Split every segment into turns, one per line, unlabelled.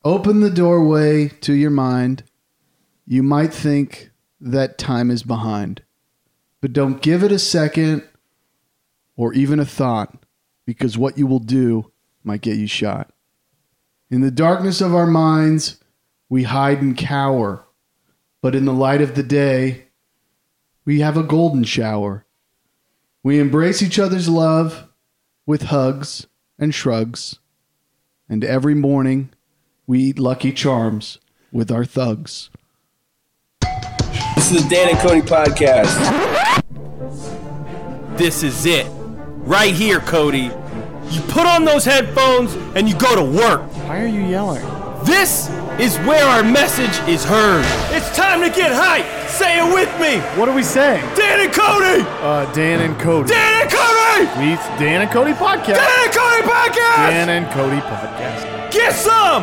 open the doorway to your mind, you might think that time is behind. But don't give it a second or even a thought, because what you will do might get you shot. In the darkness of our minds, we hide and cower. But in the light of the day, we have a golden shower. We embrace each other's love with hugs and shrugs. And every morning, we eat Lucky Charms with our thugs.
This is the Dan and Cody podcast.
This is it. Right here, Cody. You put on those headphones and you go to work.
Why are you yelling?
This is where our message is heard. It's time to get hyped. Say it with me.
What are we saying?
Dan and Cody.
Dan and Cody.
Dan and Cody.
We Dan and Cody podcast.
Dan and Cody podcast.
Dan and Cody podcast.
Get some.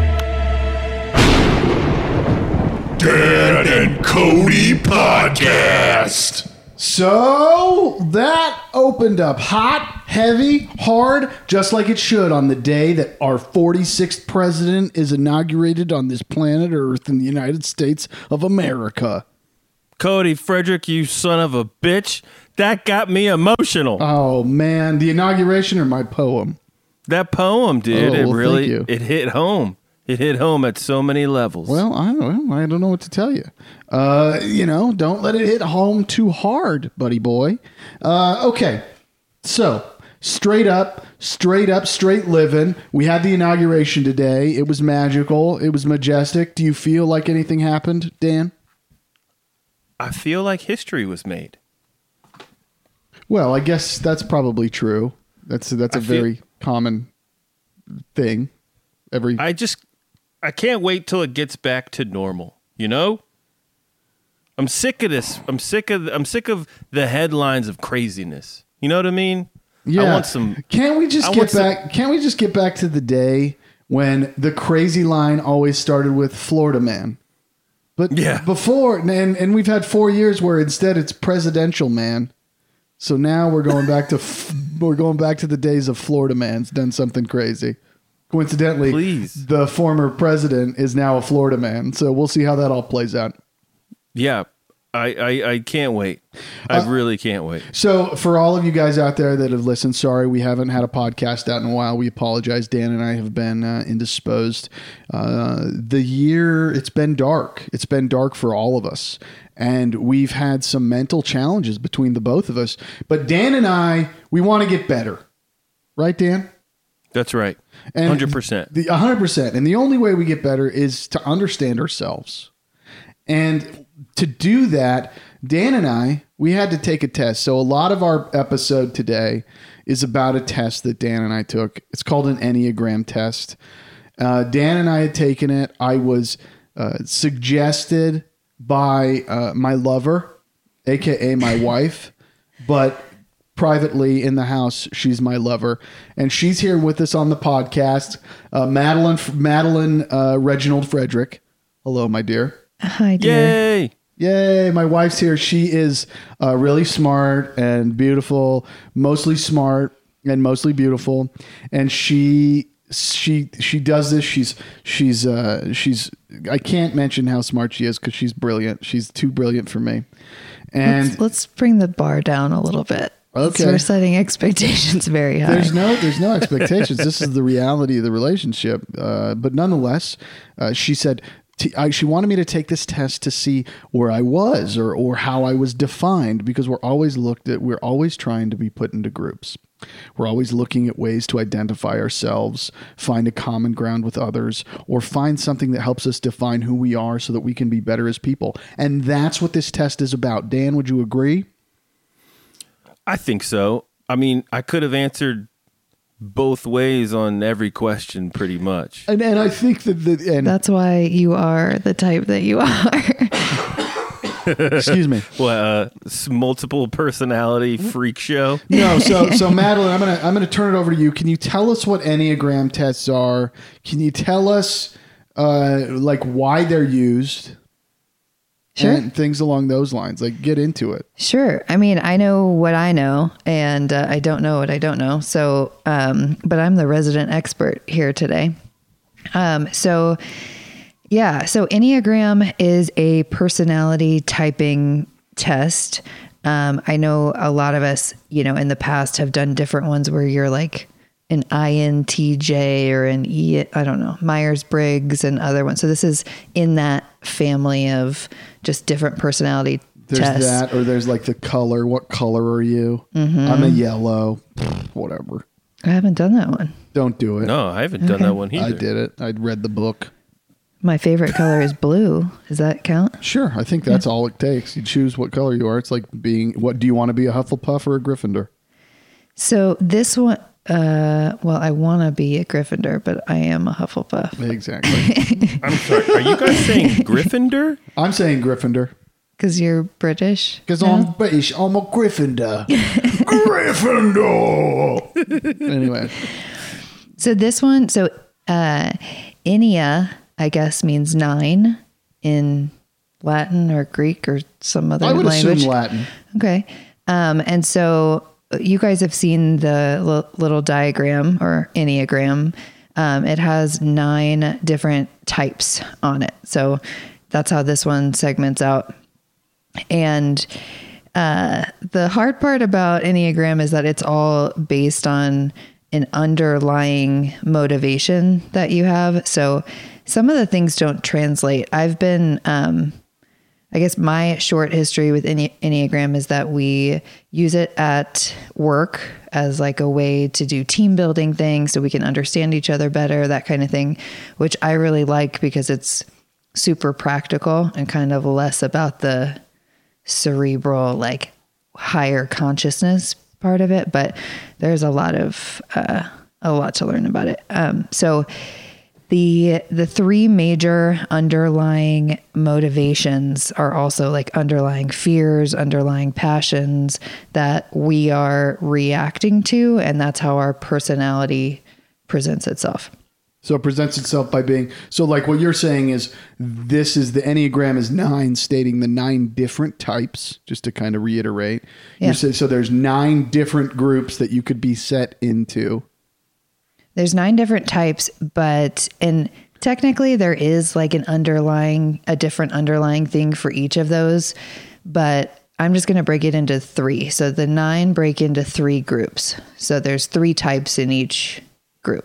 Dan and Cody podcast.
So that opened up hot, heavy, hard, just like it should on the day that our 46th president is inaugurated on this planet Earth in the United States of America.
Cody Frederick, you son of a bitch. That got me emotional.
Oh, man. The inauguration or my poem?
That poem, dude.
Oh, well, thank you.
It hit home. It hit home at so many levels.
Well, I don't know what to tell you. Don't let it hit home too hard, buddy boy. Okay. So, straight living. We had the inauguration today. It was magical. It was majestic. Do you feel like anything happened, Dan?
I feel like history was made.
Well, I guess that's probably true. That's a very common thing.
I can't wait till it gets back to normal. You know? I'm sick of this. I'm sick of the headlines of craziness. You know what I mean?
Yeah.
I want some.
Can't we just get back to the day when the crazy line always started with Florida man? But before, and we've had 4 years where instead it's presidential man. So now we're going back to the days of Florida man's done something crazy. Coincidentally, the former president is now a Florida man. So we'll see how that all plays out.
Yeah, I can't wait. I really can't wait.
So for all of you guys out there that have listened, sorry, we haven't had a podcast out in a while. We apologize. Dan and I have been indisposed. The year, it's been dark. It's been dark for all of us. And we've had some mental challenges between the both of us. But Dan and I, we want to get better. Right, Dan?
That's right.
100%. 100%. And the only way we get better is to understand ourselves. And to do that, Dan and I, we had to take a test. So a lot of our episode today is about a test that Dan and I took. It's called an Enneagram test. Dan and I had taken it. I was suggested by my lover, a.k.a. my wife, but privately in the house, she's my lover. And she's here with us on the podcast, Madeline Reginald Frederick. Hello, my dear.
Hi, dear.
Yay. My wife's here. She is really smart and beautiful, mostly smart and mostly beautiful. And she does this. She's I can't mention how smart she is because she's brilliant. She's too brilliant for me. And
let's bring the bar down a little bit.
Okay.
So we're setting expectations very high.
There's no expectations. This is the reality of the relationship. But nonetheless, she said, she wanted me to take this test to see where I was or how I was defined, because we're always trying to be put into groups. We're always looking at ways to identify ourselves, find a common ground with others, or find something that helps us define who we are so that we can be better as people. And that's what this test is about. Dan, would you agree?
I think so. I mean, I could have answered both ways on every question pretty much.
And I think that
that's why you are the type that you are.
Excuse me.
Well, multiple personality freak show.
No, so Madeline, I'm gonna turn it over to you. Can you tell us what Enneagram tests are? Can you tell us like why they're used?
Sure.
And things along those lines. Like, get into it.
Sure. I mean, I know what I know, and I don't know what I don't know. So, but I'm the resident expert here today. So Enneagram is a personality typing test. I know a lot of us, in the past have done different ones where you're like an INTJ or an I don't know, Myers-Briggs and other ones. So this is in that family of just different personality
There's
tests.
that, or there's like the color. What color are you? I'm a yellow. Whatever.
I haven't done that one.
Don't do it.
No, I haven't done that one either.
I did it. I'd read the book.
My favorite color is blue. Does that count?
Sure. I think that's all it takes. You choose what color you are. It's like what do you want to be, a Hufflepuff or a Gryffindor?
So this one, I want to be a Gryffindor, but I am a Hufflepuff.
Exactly.
I'm sorry. Are you guys saying Gryffindor?
I'm saying Gryffindor.
Because you're British?
Because I'm British. I'm a Gryffindor. Gryffindor! Anyway.
So this one, Ennea, I guess, means 9 in Latin or Greek or some other language.
I would assume Latin.
Okay. And so you guys have seen the little diagram or Enneagram. It has 9 different types on it. So that's how this one segments out. And the hard part about Enneagram is that it's all based on an underlying motivation that you have. So some of the things don't translate. I've been, I guess my short history with Enneagram is that we use it at work as like a way to do team building things so we can understand each other better, that kind of thing, which I really like because it's super practical and kind of less about the cerebral, like higher consciousness part of it. But there's a lot to learn about it. So the 3 major underlying motivations are also like underlying fears, underlying passions that we are reacting to. And that's how our personality presents itself.
So it presents itself by being, so like what you're saying is the Enneagram is 9, stating the 9 different types, just to kind of reiterate.
Yeah.
You said, so there's 9 different groups that you could be set into.
There's 9 different types, and technically there is like a different underlying thing for each of those, but I'm just going to break it into 3. So the 9 break into 3 groups. So there's 3 types in each group.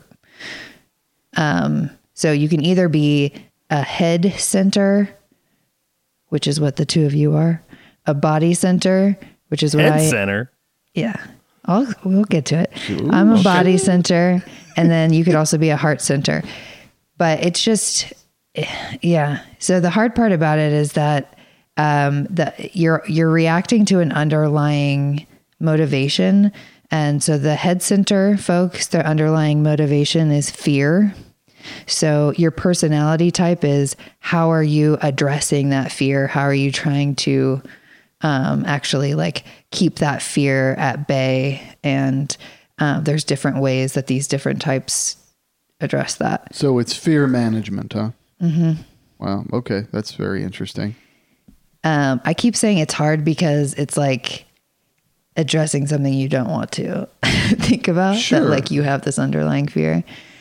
So you can either be a head center, which is what the 2 of you are, a body center, which is what
Head center.
Yeah. We'll get to it. Ooh, I'm a body center, and then you could also be a heart center. But it's just, yeah. So the hard part about it is that you're reacting to an underlying motivation. And so the head center folks, their underlying motivation is fear. So your personality type is, how are you addressing that fear? How are you trying to actually like keep that fear at bay? And there's different ways that these different types address that.
So it's fear management, huh? Mm-hmm. Wow. Okay. That's very interesting.
I keep saying it's hard because it's like addressing something you don't want to think about.
Sure.
That like you have this underlying fear.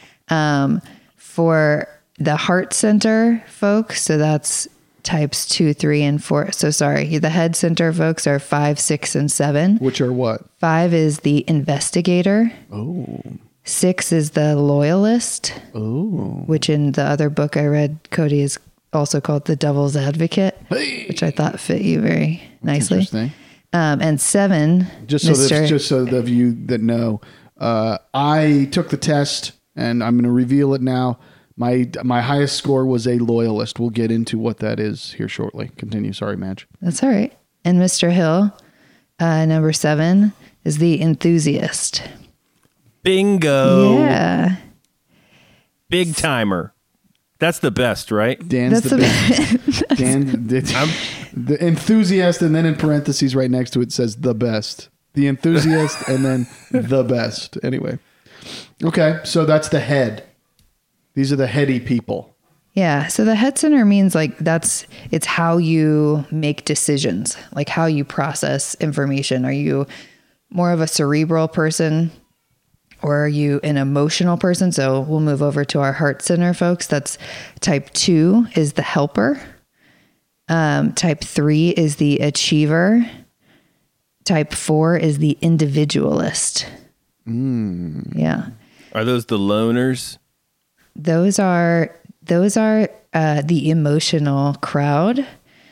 For the heart center folks, so that's types 2, 3, and 4. So sorry, the head center folks are 5, 6, and 7.
Which are what?
5 is the investigator.
Oh.
6 is the loyalist.
Oh.
Which in the other book I read, Cody, is also called the devil's advocate, which I thought fit you very nicely.
Interesting.
And 7,
just so the of you that know, I took the test and I'm going to reveal it now. My highest score was a loyalist. We'll get into what that is here shortly. Continue. Sorry, Madge.
That's all right. And Mr. Hill, number 7, is the enthusiast.
Bingo.
Yeah.
Big timer. That's the best, right?
Dan's the best. Dan, the enthusiast, and then in parentheses right next to it says the best. The enthusiast, and then the best. Anyway. Okay, so that's the head. These are the heady people.
Yeah. So the head center means like it's how you make decisions, like how you process information. Are you more of a cerebral person, or are you an emotional person? So we'll move over to our heart center folks. That's type 2 is the helper. Type 3 is the achiever. Type 4 is the individualist. Yeah.
Are those the loners?
Those are the emotional crowd.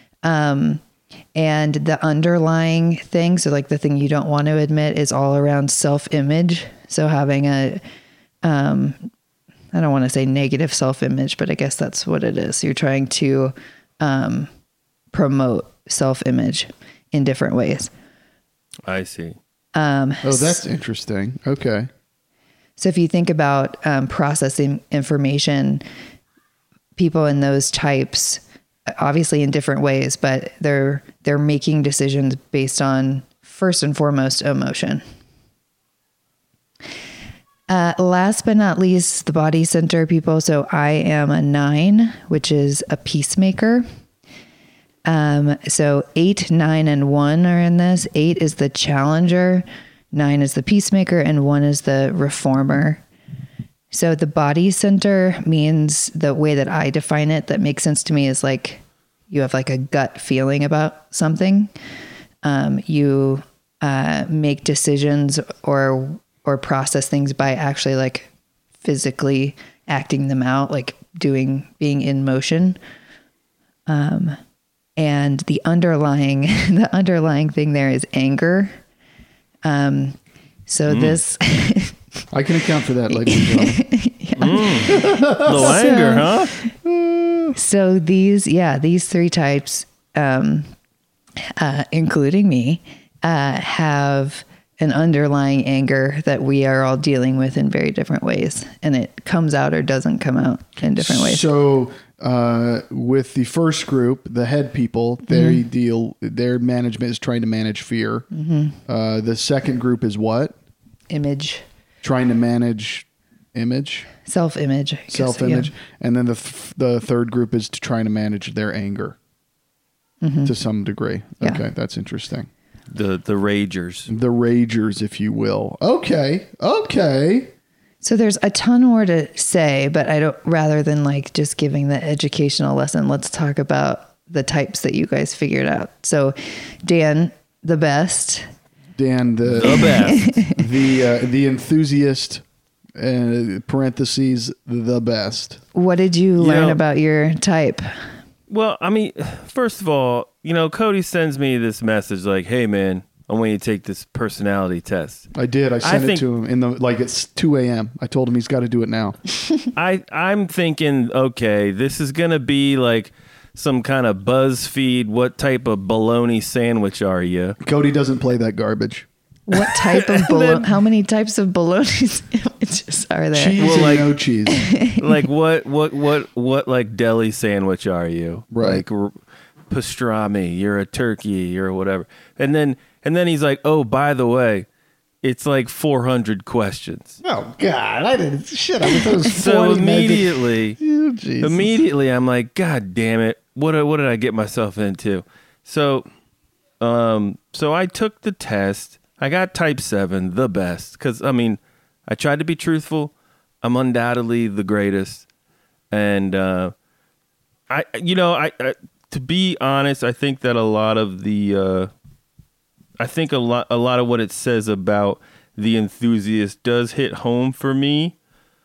And the underlying thing, so like the thing you don't want to admit, is all around self-image. So having I don't want to say negative self-image, but I guess that's what it is. You're trying to promote self-image in different ways.
I see.
That's interesting. Okay.
So if you think about processing information, people in those types, obviously in different ways, but they're making decisions based on, first and foremost, emotion. Last but not least, the body center people. So I am a 9, which is a peacemaker. So 8, 9, and 1 are in this. 8 is the challenger, 9 is the peacemaker, and 1 is the reformer. So the body center means, the way that I define it that makes sense to me, is like you have like a gut feeling about something. You make decisions or process things by actually like physically acting them out, like being in motion. And the underlying thing there is anger. This
I can account for that, ladies and gentlemen.
Little anger, huh?
So these 3 types, including me, have an underlying anger that we are all dealing with in very different ways, and it comes out or doesn't come out in different ways.
So with the first group, the head people, their management is trying to manage fear. The second group is what?
Image.
Trying to manage image.
Self-image.
Self-image. Yeah. And then the third group is trying to manage their anger to some degree.
Yeah.
Okay, that's interesting.
The ragers.
The ragers, if you will. Okay.
So there's a ton more to say, but rather than like just giving the educational lesson, let's talk about the types that you guys figured out. So Dan, the best.
Dan, the
best.
the enthusiast, parentheses, the best.
What did you learn about your type?
Well, I mean, first of all, Cody sends me this message like, hey, man, I want you to take this personality test.
I did. I sent it to him it's 2 a.m. I told him he's got to do it now.
I'm thinking, okay, this is going to be like some kind of BuzzFeed, what type of bologna sandwich are you?
Cody doesn't play that garbage.
What type of bologna? How many types of bologna sandwiches are there?
Cheese and no cheese.
Like what like deli sandwich are you?
Right.
Like pastrami, you're a turkey or whatever. And then he's like, "Oh, by the way, it's like 400 questions."
Oh God, I didn't shit. I thought it was 40
So immediately I'm like, God damn it. What did I get myself into? So I took the test. I got type 7, the best, cuz I mean, I tried to be truthful. I'm undoubtedly the greatest. And to be honest, I think that a lot of the a lot of what it says about the enthusiast does hit home for me.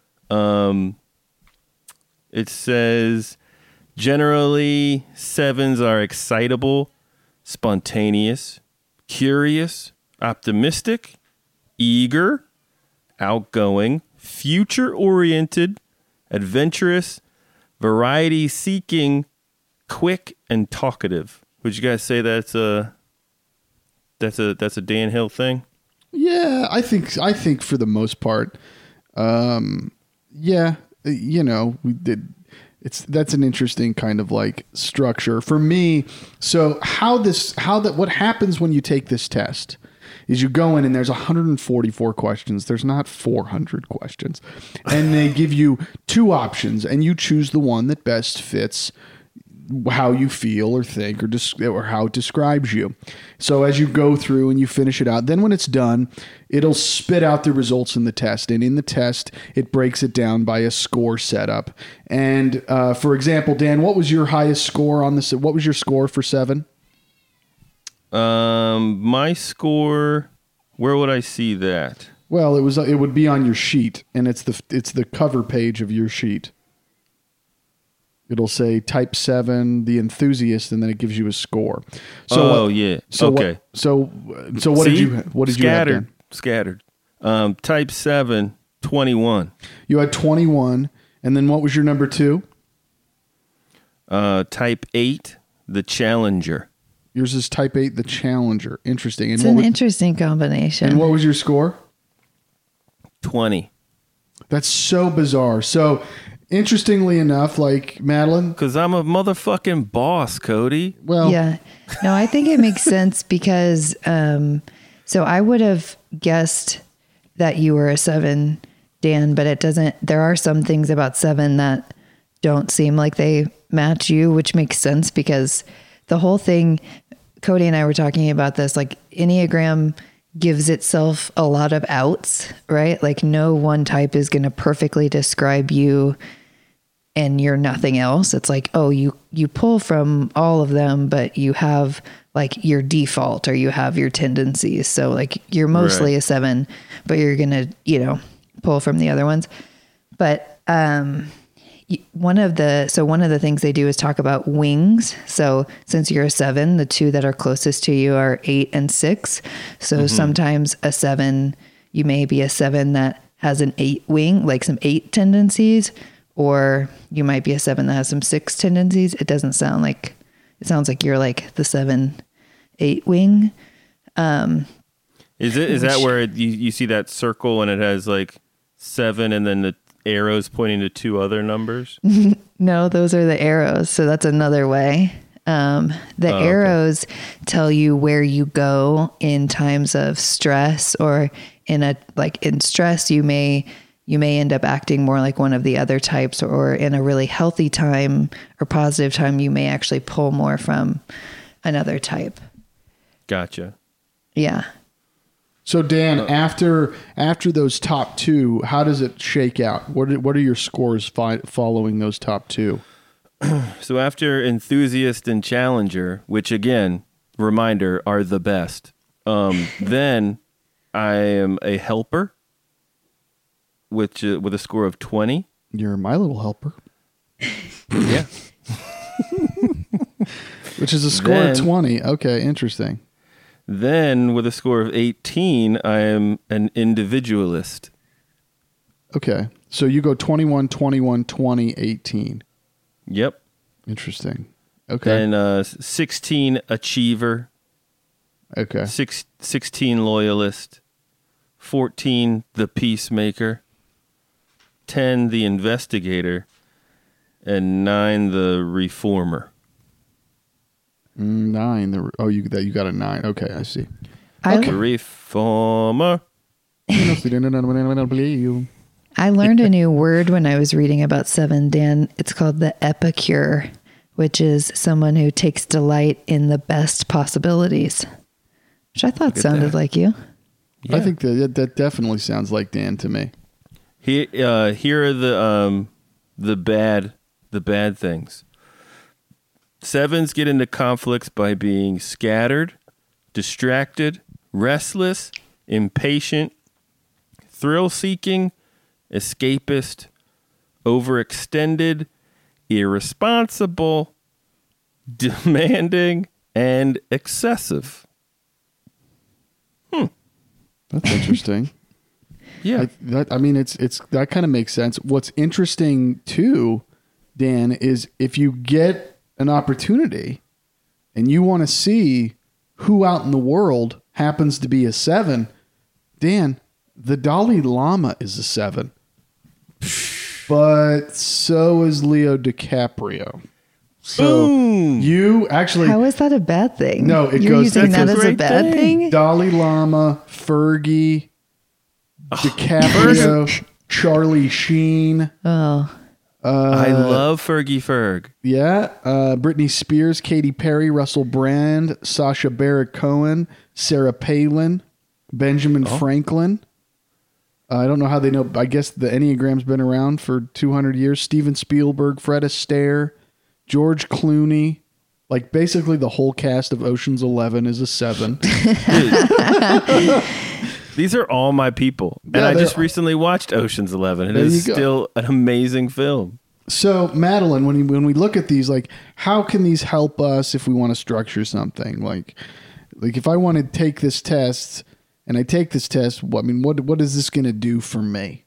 It says generally 7s are excitable, spontaneous, curious, optimistic, eager, outgoing, future-oriented, adventurous, variety-seeking, quick, and talkative. Would you guys say that's a Dan Hill thing?
Yeah, I think for the most part, yeah, we did. That's an interesting kind of like structure for me. So what happens when you take this test is you go in and there's 144 questions. There's not 400 questions, and they give you 2 options and you choose the one that best fits how you feel or think or how it describes you. So as you go through and you finish it out, then when it's done, it'll spit out the results in the test. And in the test, it breaks it down by a score setup. And for example, Dan, what was your highest score on this? What was your score for 7?
My score, where would I see that?
Well, it would be on your sheet, and it's the cover page of your sheet. It'll say type 7, the enthusiast, and then it gives you a score. So
yeah.
So
okay.
What did you have, Dan?
Scattered. Type 7, 21.
You had 21, and then what was your number 2?
Type 8, the Challenger.
Yours is type 8, the Challenger. Interesting. And
It's an interesting combination.
And what was your score?
20.
That's so bizarre. So, interestingly enough, like Madeline,
Because I'm a motherfucking boss, Cody.
well,
Yeah. No, I think it makes sense because so I would have guessed that you were a 7, Dan, but it doesn't. There are some things about 7 that don't seem like they match you, which makes sense because the whole thing, Cody and I were talking about this, like Enneagram gives itself a lot of outs, right? Like no one type is going to perfectly describe you and you're nothing else. It's like, oh, you pull from all of them, but you have like your default or you have your tendencies. So like you're mostly a 7, but you're going to, pull from the other ones. But one of the things they do is talk about wings. So since you're a 7, the 2 that are closest to you are 8 and 6. So sometimes a 7, you may be a 7 that has an 8 wing, like some 8 tendencies, or you might be a 7 that has some 6 tendencies. It sounds like you're like the 7-8 wing.
Is that where you see that circle and it has like 7 and then the arrows pointing to 2 other numbers?
No, those are the arrows. So that's another way. Arrows tell you where you go in times of stress, or in stress, you may end up acting more like one of the other types, or in a really healthy time or positive time, you may actually pull more from another type.
Gotcha.
Yeah.
So Dan, after those top 2, how does it shake out? What are your scores following those top 2?
So after enthusiast and challenger, which again, reminder, are the best, then I am a helper, with a score of 20.
You're my little helper.
Yeah.
Which is a score of 20. Okay, interesting.
Then with a score of 18, I am an individualist.
Okay. So you go 21, 21, 20, 18.
Yep.
Interesting. Okay.
And 16 achiever.
Okay.
16 loyalist. 14 the peacemaker. 10 the investigator. And 9 the reformer.
9. You got a 9. Okay, I see.
The reformer.
I learned a new word when I was reading about 7, Dan. It's called the epicure, which is someone who takes delight in the best possibilities, which I thought sounded like you.
Yeah.
I think that definitely sounds like Dan to me.
Here are the bad things. 7s get into conflicts by being scattered, distracted, restless, impatient, thrill-seeking, escapist, overextended, irresponsible, demanding, and excessive.
That's interesting.
Yeah.
That kind of makes sense. What's interesting too, Dan, is if you get an opportunity and you want to see who out in the world happens to be a 7, Dan, the Dalai Lama is a 7. But so is Leo DiCaprio. So you actually...
How is that a bad thing?
No,
You're
goes...
using that as a bad thing?
Dalai Lama, Fergie, DiCaprio, Charlie Sheen.
Oh.
I love Fergie Ferg.
Yeah. Britney Spears, Katy Perry, Russell Brand, Sacha Baron Cohen, Sarah Palin, Benjamin Franklin. I don't know how they know. I guess the Enneagram's been around for 200 years. Steven Spielberg, Fred Astaire, George Clooney. Like basically the whole cast of Ocean's 11 is a 7.
These are all my people. And I just recently watched Ocean's 11. It is still an amazing film.
So, Madeline, when we look at these, like, how can these help us if we want to structure something? Like if I want to take this test and I take this test, what is this going to do for me?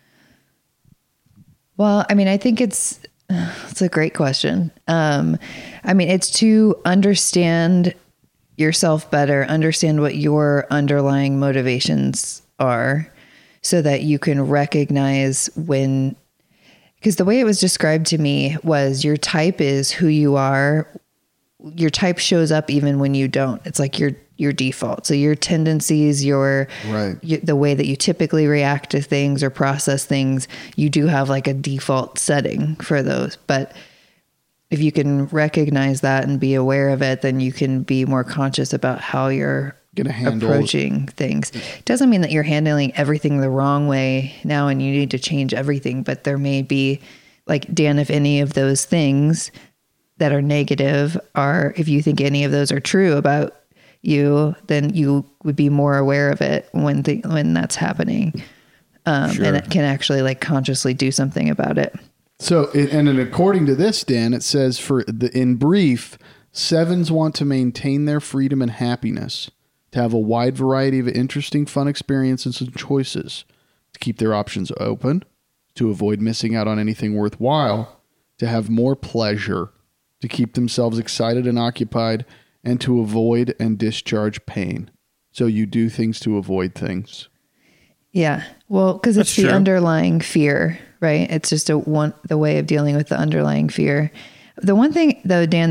Well, I mean, I think it's a great question. I mean, it's to understand yourself better, understand what your underlying motivations are so that you can recognize because the way it was described to me was your type is who you are. Your type shows up even when you don't. It's like your default. So your tendencies, the way that you typically react to things or process things, you do have like a default setting for those. But if you can recognize that and be aware of it, then you can be more conscious about how you're approaching things. It doesn't mean that you're handling everything the wrong way now and you need to change everything, but there may be, like, Dan, if any of those things that are negative if you think any of those are true about you, then you would be more aware of it when that's happening. And it can actually like consciously do something about it.
So, and according to this, Dan, it says in brief, 7s want to maintain their freedom and happiness, to have a wide variety of interesting, fun experiences and choices, to keep their options open, to avoid missing out on anything worthwhile, to have more pleasure, to keep themselves excited and occupied, and to avoid and discharge pain. So you do things to avoid things. Yeah.
Well, because it's the underlying fear, right? It's just the way of dealing with the underlying fear. The one thing, though, Dan,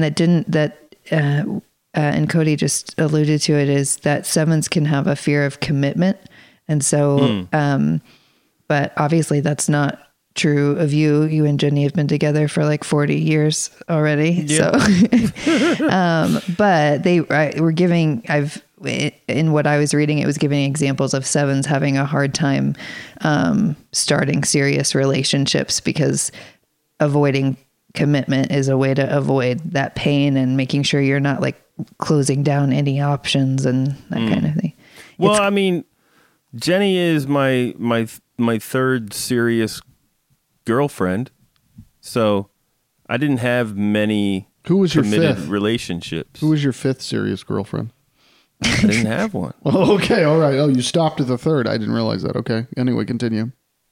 and Cody just alluded to it, is that 7s can have a fear of commitment. And so, but obviously that's not true of you. You and Jenny have been together for like 40 years already. Yeah. So, but they were giving, in what I was reading, it was giving examples of 7s having a hard time starting serious relationships because avoiding commitment is a way to avoid that pain and making sure you're not like closing down any options and that kind of thing.
Well, I mean, Jenny is my third serious girlfriend, so I didn't have many committed relationships.
Who was your 5th serious girlfriend?
I didn't have one.
Oh, okay, all right. Oh, you stopped at the 3rd. I didn't realize that. Okay. Anyway, continue.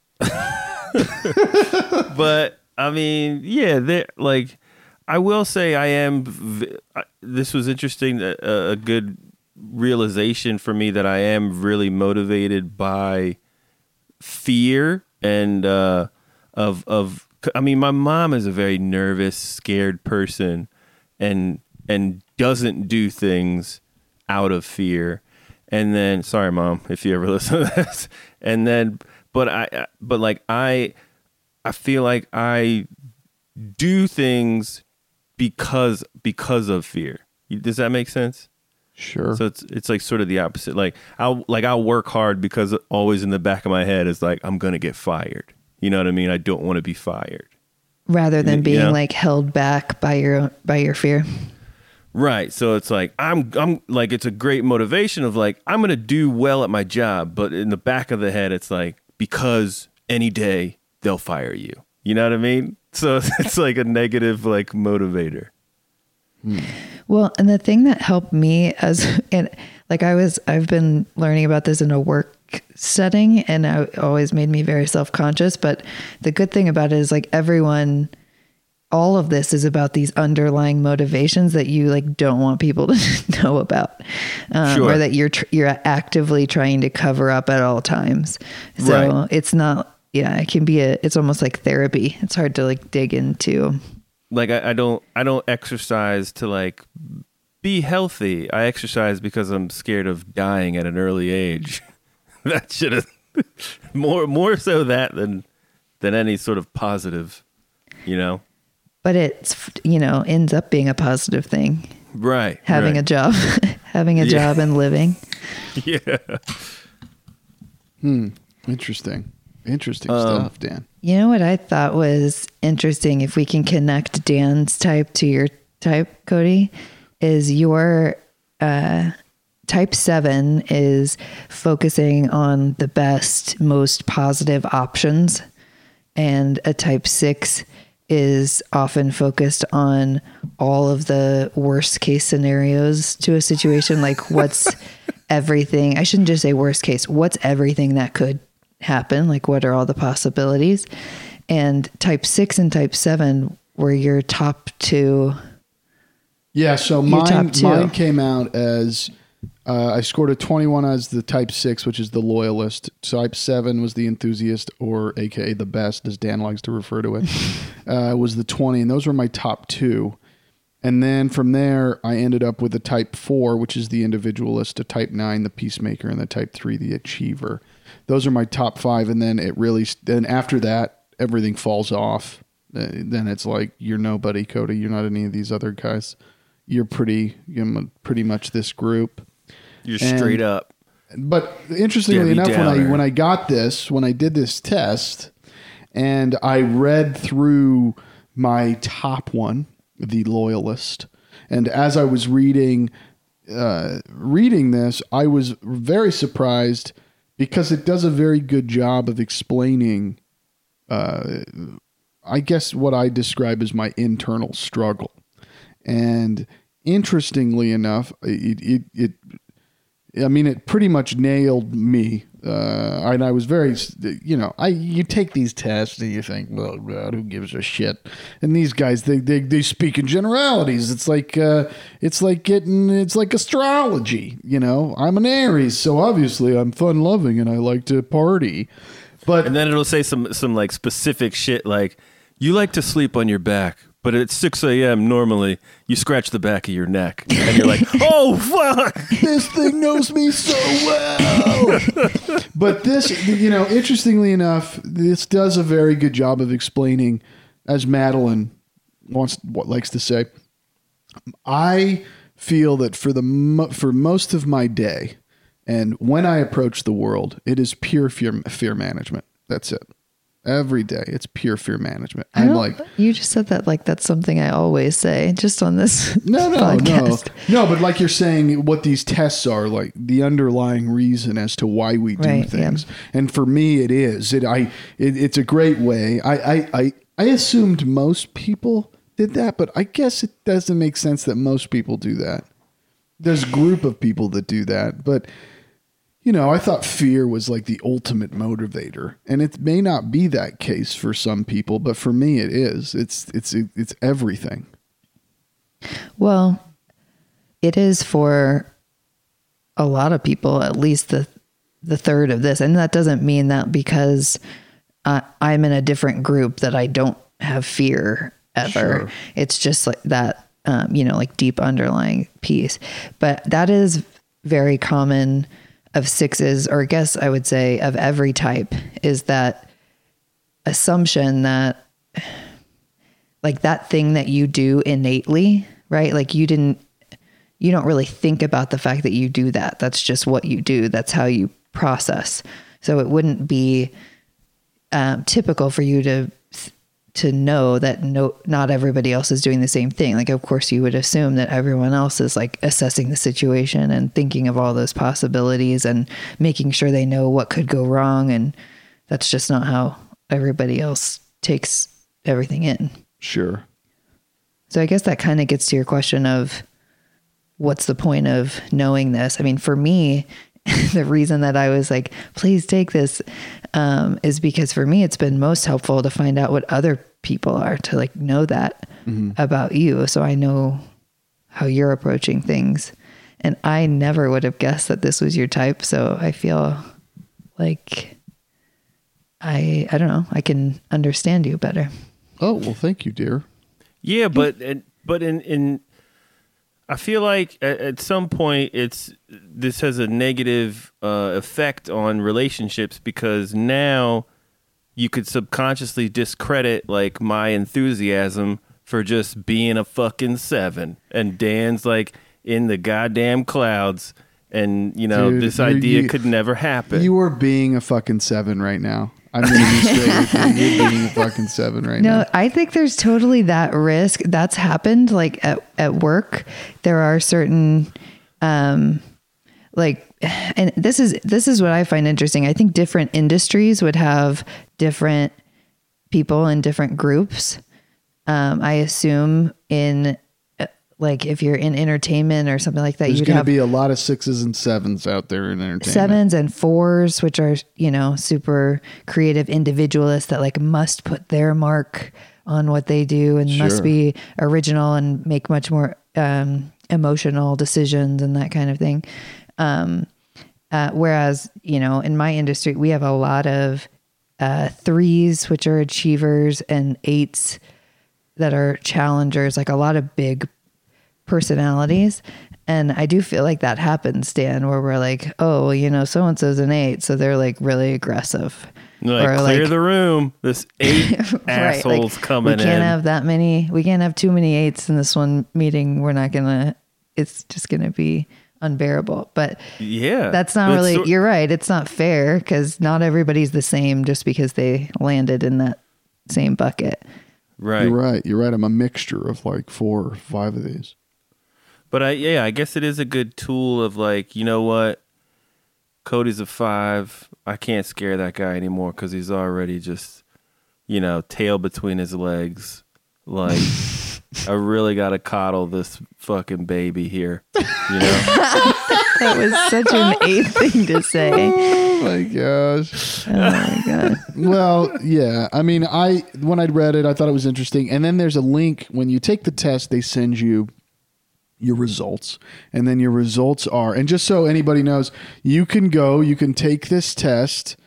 But I mean, yeah, like I will say I am. This was interesting. A good realization for me that I am really motivated by fear and I mean, my mom is a very nervous, scared person, and doesn't do things out of fear. And then, sorry, Mom, if you ever listen to this. And then, but I feel like I do things because of fear. Does that make sense?
Sure.
So it's like sort of the opposite. Like I'll work hard because always in the back of my head is like, I'm gonna get fired. You know what I mean? I don't want to be fired.
Rather than being like held back by your fear.
Right. So it's like I'm like, it's a great motivation of like, I'm gonna do well at my job, but in the back of the head it's like, because any day they'll fire you. You know what I mean? So it's like a negative like motivator.
Well, and the thing that helped me I've been learning about this in a work setting, and it always made me very self-conscious. But the good thing about it is like all of this is about these underlying motivations that you like don't want people to know about, or that you're actively trying to cover up at all times. So It's not, it can be it's almost like therapy. It's hard to like dig into.
Like I don't exercise to like be healthy. I exercise because I'm scared of dying at an early age. That should have more so that than any sort of positive you know?
But it's, ends up being a positive thing.
Right.
Having a job, having a job and living.
Yeah.
Interesting stuff, Dan.
You know what I thought was interesting, if we can connect Dan's type to your type, Cody, is your type 7 is focusing on the best, most positive options. And a type 6 is often focused on all of the worst case scenarios to a situation. Like what's everything, I shouldn't just say worst case, what's everything that could happen? Like what are all the possibilities? And type 6 and type 7 were your top two.
Yeah, so mine came out as I scored a 21 as the type 6, which is the loyalist. Type 7 was the enthusiast, or AKA the best, as Dan likes to refer to it, was the 20. And those were my top two. And then from there, I ended up with a type 4, which is the individualist, a type 9, the peacemaker, and the type 3, the achiever. Those are my top 5. And then then after that, everything falls off. Then it's like, you're nobody, Cody. You're not any of these other guys. You're pretty much this group.
You're straight up.
But interestingly enough, when I did this test, and I read through my top one, the loyalist, and as I was reading this, I was very surprised because it does a very good job of explaining, I guess, what I describe as my internal struggle. And interestingly enough, it pretty much nailed me. And I was very, you take these tests and you think, well, God, who gives a shit? And these guys, they speak in generalities. It's like astrology. I'm an Aries, so obviously I'm fun loving and I like to party.
And then it'll say some like specific shit like, you like to sleep on your back, but at 6 a.m. normally you scratch the back of your neck. And you're like, oh, fuck.
This thing knows me so well. But this, interestingly enough, this does a very good job of explaining, as Madeline likes to say, I feel that for most of my day and when I approach the world, it is pure fear management. That's it. Every day, it's pure fear management.
You just said that like that's something I always say, just on this podcast.
No. But like you're saying, what these tests are, like the underlying reason as to why we do things. Yeah. And for me, it is. It's a great way. I assumed most people did that, but I guess it doesn't make sense that most people do that. There's a group of people that do that, but. I thought fear was like the ultimate motivator, and it may not be that case for some people, but for me it is. It's everything.
Well, it is for a lot of people, at least the third of this. And that doesn't mean that because I'm in a different group that I don't have fear ever. Sure. It's just like that, like deep underlying piece. But that is very common of sixes, or I guess I would say of every type, is that assumption that like that thing that you do innately, right? Like you don't really think about the fact that you do that. That's just what you do. That's how you process. So it wouldn't be typical for you to know that not everybody else is doing the same thing. Like, of course you would assume that everyone else is like assessing the situation and thinking of all those possibilities and making sure they know what could go wrong. And that's just not how everybody else takes everything in.
Sure.
So I guess that kind of gets to your question of what's the point of knowing this? I mean, for me, the reason that I was like, please take this, is because for me, it's been most helpful to find out what other people are, to like know that about you. So I know how you're approaching things, and I never would have guessed that this was your type. So I feel like I don't know, I can understand you better.
Oh, well, thank you, dear.
Yeah. But in I feel like at some point this has a negative effect on relationships, because now you could subconsciously discredit like my enthusiasm for just being a fucking 7. And Dan's like in the goddamn clouds. And, you know,
Dude,
this idea could never happen.
You are being a fucking 7 right now. I'm going to be straight with you. You're being a fucking 7 right now.
No, I think there's totally that risk. That's happened like at work. There are certain like, and this is what I find interesting. I think different industries would have different people in different groups. I assume in like if you're in entertainment or something like that,
There's
you'd
going to
have
be a lot of 6s and 7s out there in entertainment.
7s and 4s, which are, you know, super creative individualists that like must put their mark on what they do and must be original and make much more emotional decisions and that kind of thing. Whereas, you know, in my industry, we have a lot of 3s, which are achievers, and 8s that are challengers, like a lot of big personalities. And I do feel like that happens, Dan, where we're like, oh, you know, so-and-so's an 8, so they're like really aggressive.
Like,
or
clear
like,
the room. This 8 assholes
like,
coming
we can't
in.
have that many. We can't have too many 8s in this one meeting. We're not gonna. It's just gonna be unbearable. But
yeah,
that's not really. You're right. It's not fair because not everybody's the same just because they landed in that same bucket.
Right.
You're right. I'm a mixture of like 4 or 5 of these.
But I guess it is a good tool of like, you know what? Cody's a 5. I can't scare that guy anymore because he's already just, you know, tail between his legs. Like, I really got to coddle this fucking baby here. You know?
That was such an 8 thing to say.
Oh my gosh.
Oh my God.
Well, yeah. I mean, when I read it, I thought it was interesting. And then there's a link. When you take the test, they send you your results. And then your results are, and just so anybody knows, you can take this test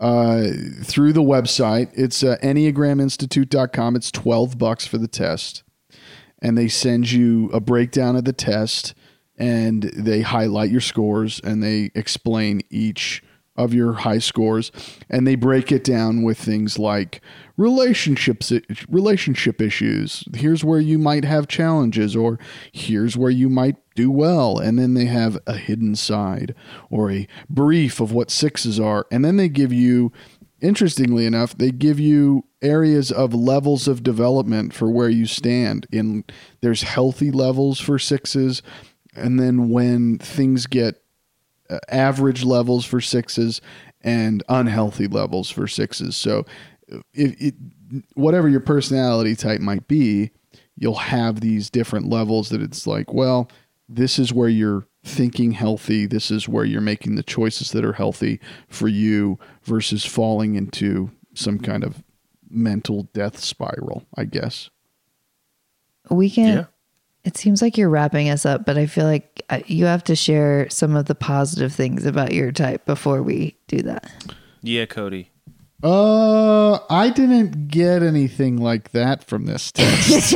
through the website. It's enneagraminstitute.com. It's $12 for the test. And they send you a breakdown of the test, and they highlight your scores, and they explain each of your high scores, and they break it down with things like relationship issues. Here's where you might have challenges, or here's where you might do well. And then they have a hidden side or a brief of what 6s are. And then they give you, interestingly enough, they give you areas of levels of development for where you stand. There's healthy levels for 6s. And then when things get average levels for 6s and unhealthy levels for 6s. So whatever your personality type might be, you'll have these different levels that it's like, well, this is where you're thinking healthy. This is where you're making the choices that are healthy for you versus falling into some kind of mental death spiral, I guess.
We can. Yeah. It seems like you're wrapping us up, but I feel like you have to share some of the positive things about your type before we do that.
Yeah, Cody.
I didn't get anything like that from this test.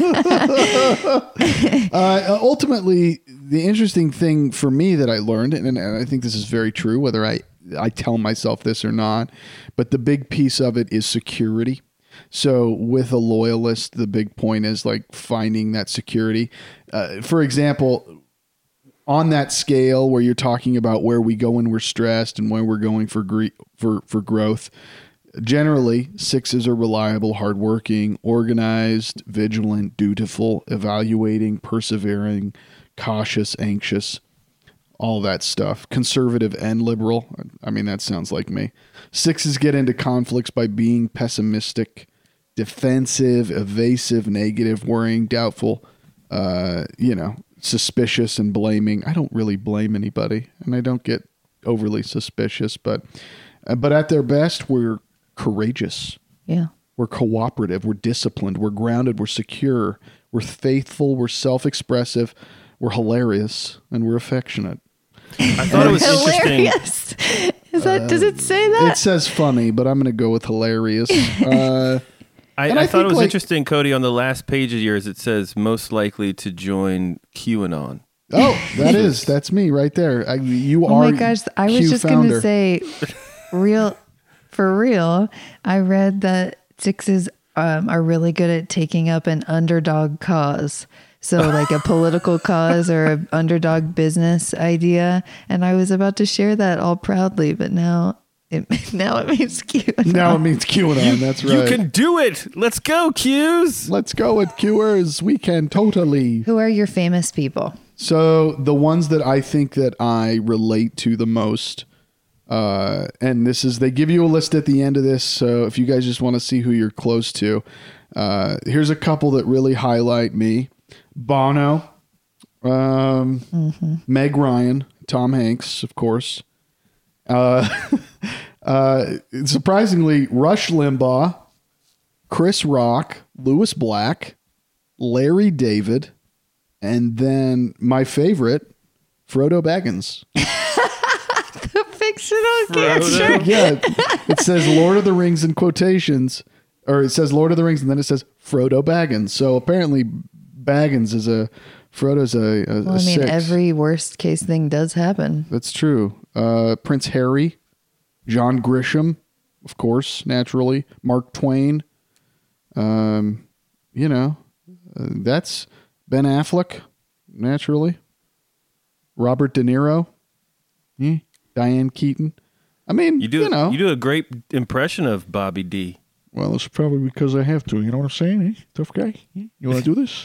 Ultimately, the interesting thing for me that I learned, and I think this is very true, whether I tell myself this or not, but the big piece of it is security. So with a loyalist, the big point is like finding that security. For example, on that scale where you're talking about where we go when we're stressed and where we're going for growth, generally 6s are reliable, hardworking, organized, vigilant, dutiful, evaluating, persevering, cautious, anxious, all that stuff. Conservative and liberal. I mean, that sounds like me. 6s get into conflicts by being pessimistic, defensive, evasive, negative, worrying, doubtful, suspicious and blaming. I don't really blame anybody, and I don't get overly suspicious, but at their best, we're courageous.
Yeah.
We're cooperative. We're disciplined. We're grounded. We're secure. We're faithful. We're self-expressive. We're hilarious, and we're affectionate.
I thought it was interesting.
Hilarious. Does it say that?
It says funny, but I'm going to go with hilarious.
I thought it was interesting, Cody, on the last page of yours, it says most likely to join QAnon.
Oh, that's me right there. You
oh
are.
Oh my gosh. I was just going to say real for real, I read that sixes are really good at taking up an underdog cause. So like a political cause or an underdog business idea. And I was about to share that all proudly, but now it means QAnon.
Now it means QAnon. That's right.
You can do it. Let's go, Qs.
Let's go with Qers. We can totally.
Who are your famous people?
So the ones that I think that I relate to the most, and this is, they give you a list at the end of this. So if you guys just want to see who you're close to, here's a couple that really highlight me. Bono, Meg Ryan, Tom Hanks, of course. Surprisingly, Rush Limbaugh, Chris Rock, Louis Black, Larry David, and then my favorite, Frodo Baggins.
The fictional character.
Yeah, it says Lord of the Rings in quotations, or it says Lord of the Rings, and then it says Frodo Baggins. So apparently, Baggins is Frodo's a
Well, I mean,
six.
every worst case thing does happen.
That's true. Prince Harry, John Grisham, of course, naturally. Mark Twain. That's Ben Affleck, naturally. Robert De Niro. Diane Keaton. I mean,
You do a great impression of Bobby D.
Well, it's probably because I have to. You know what I'm saying? Tough guy. You want to do this?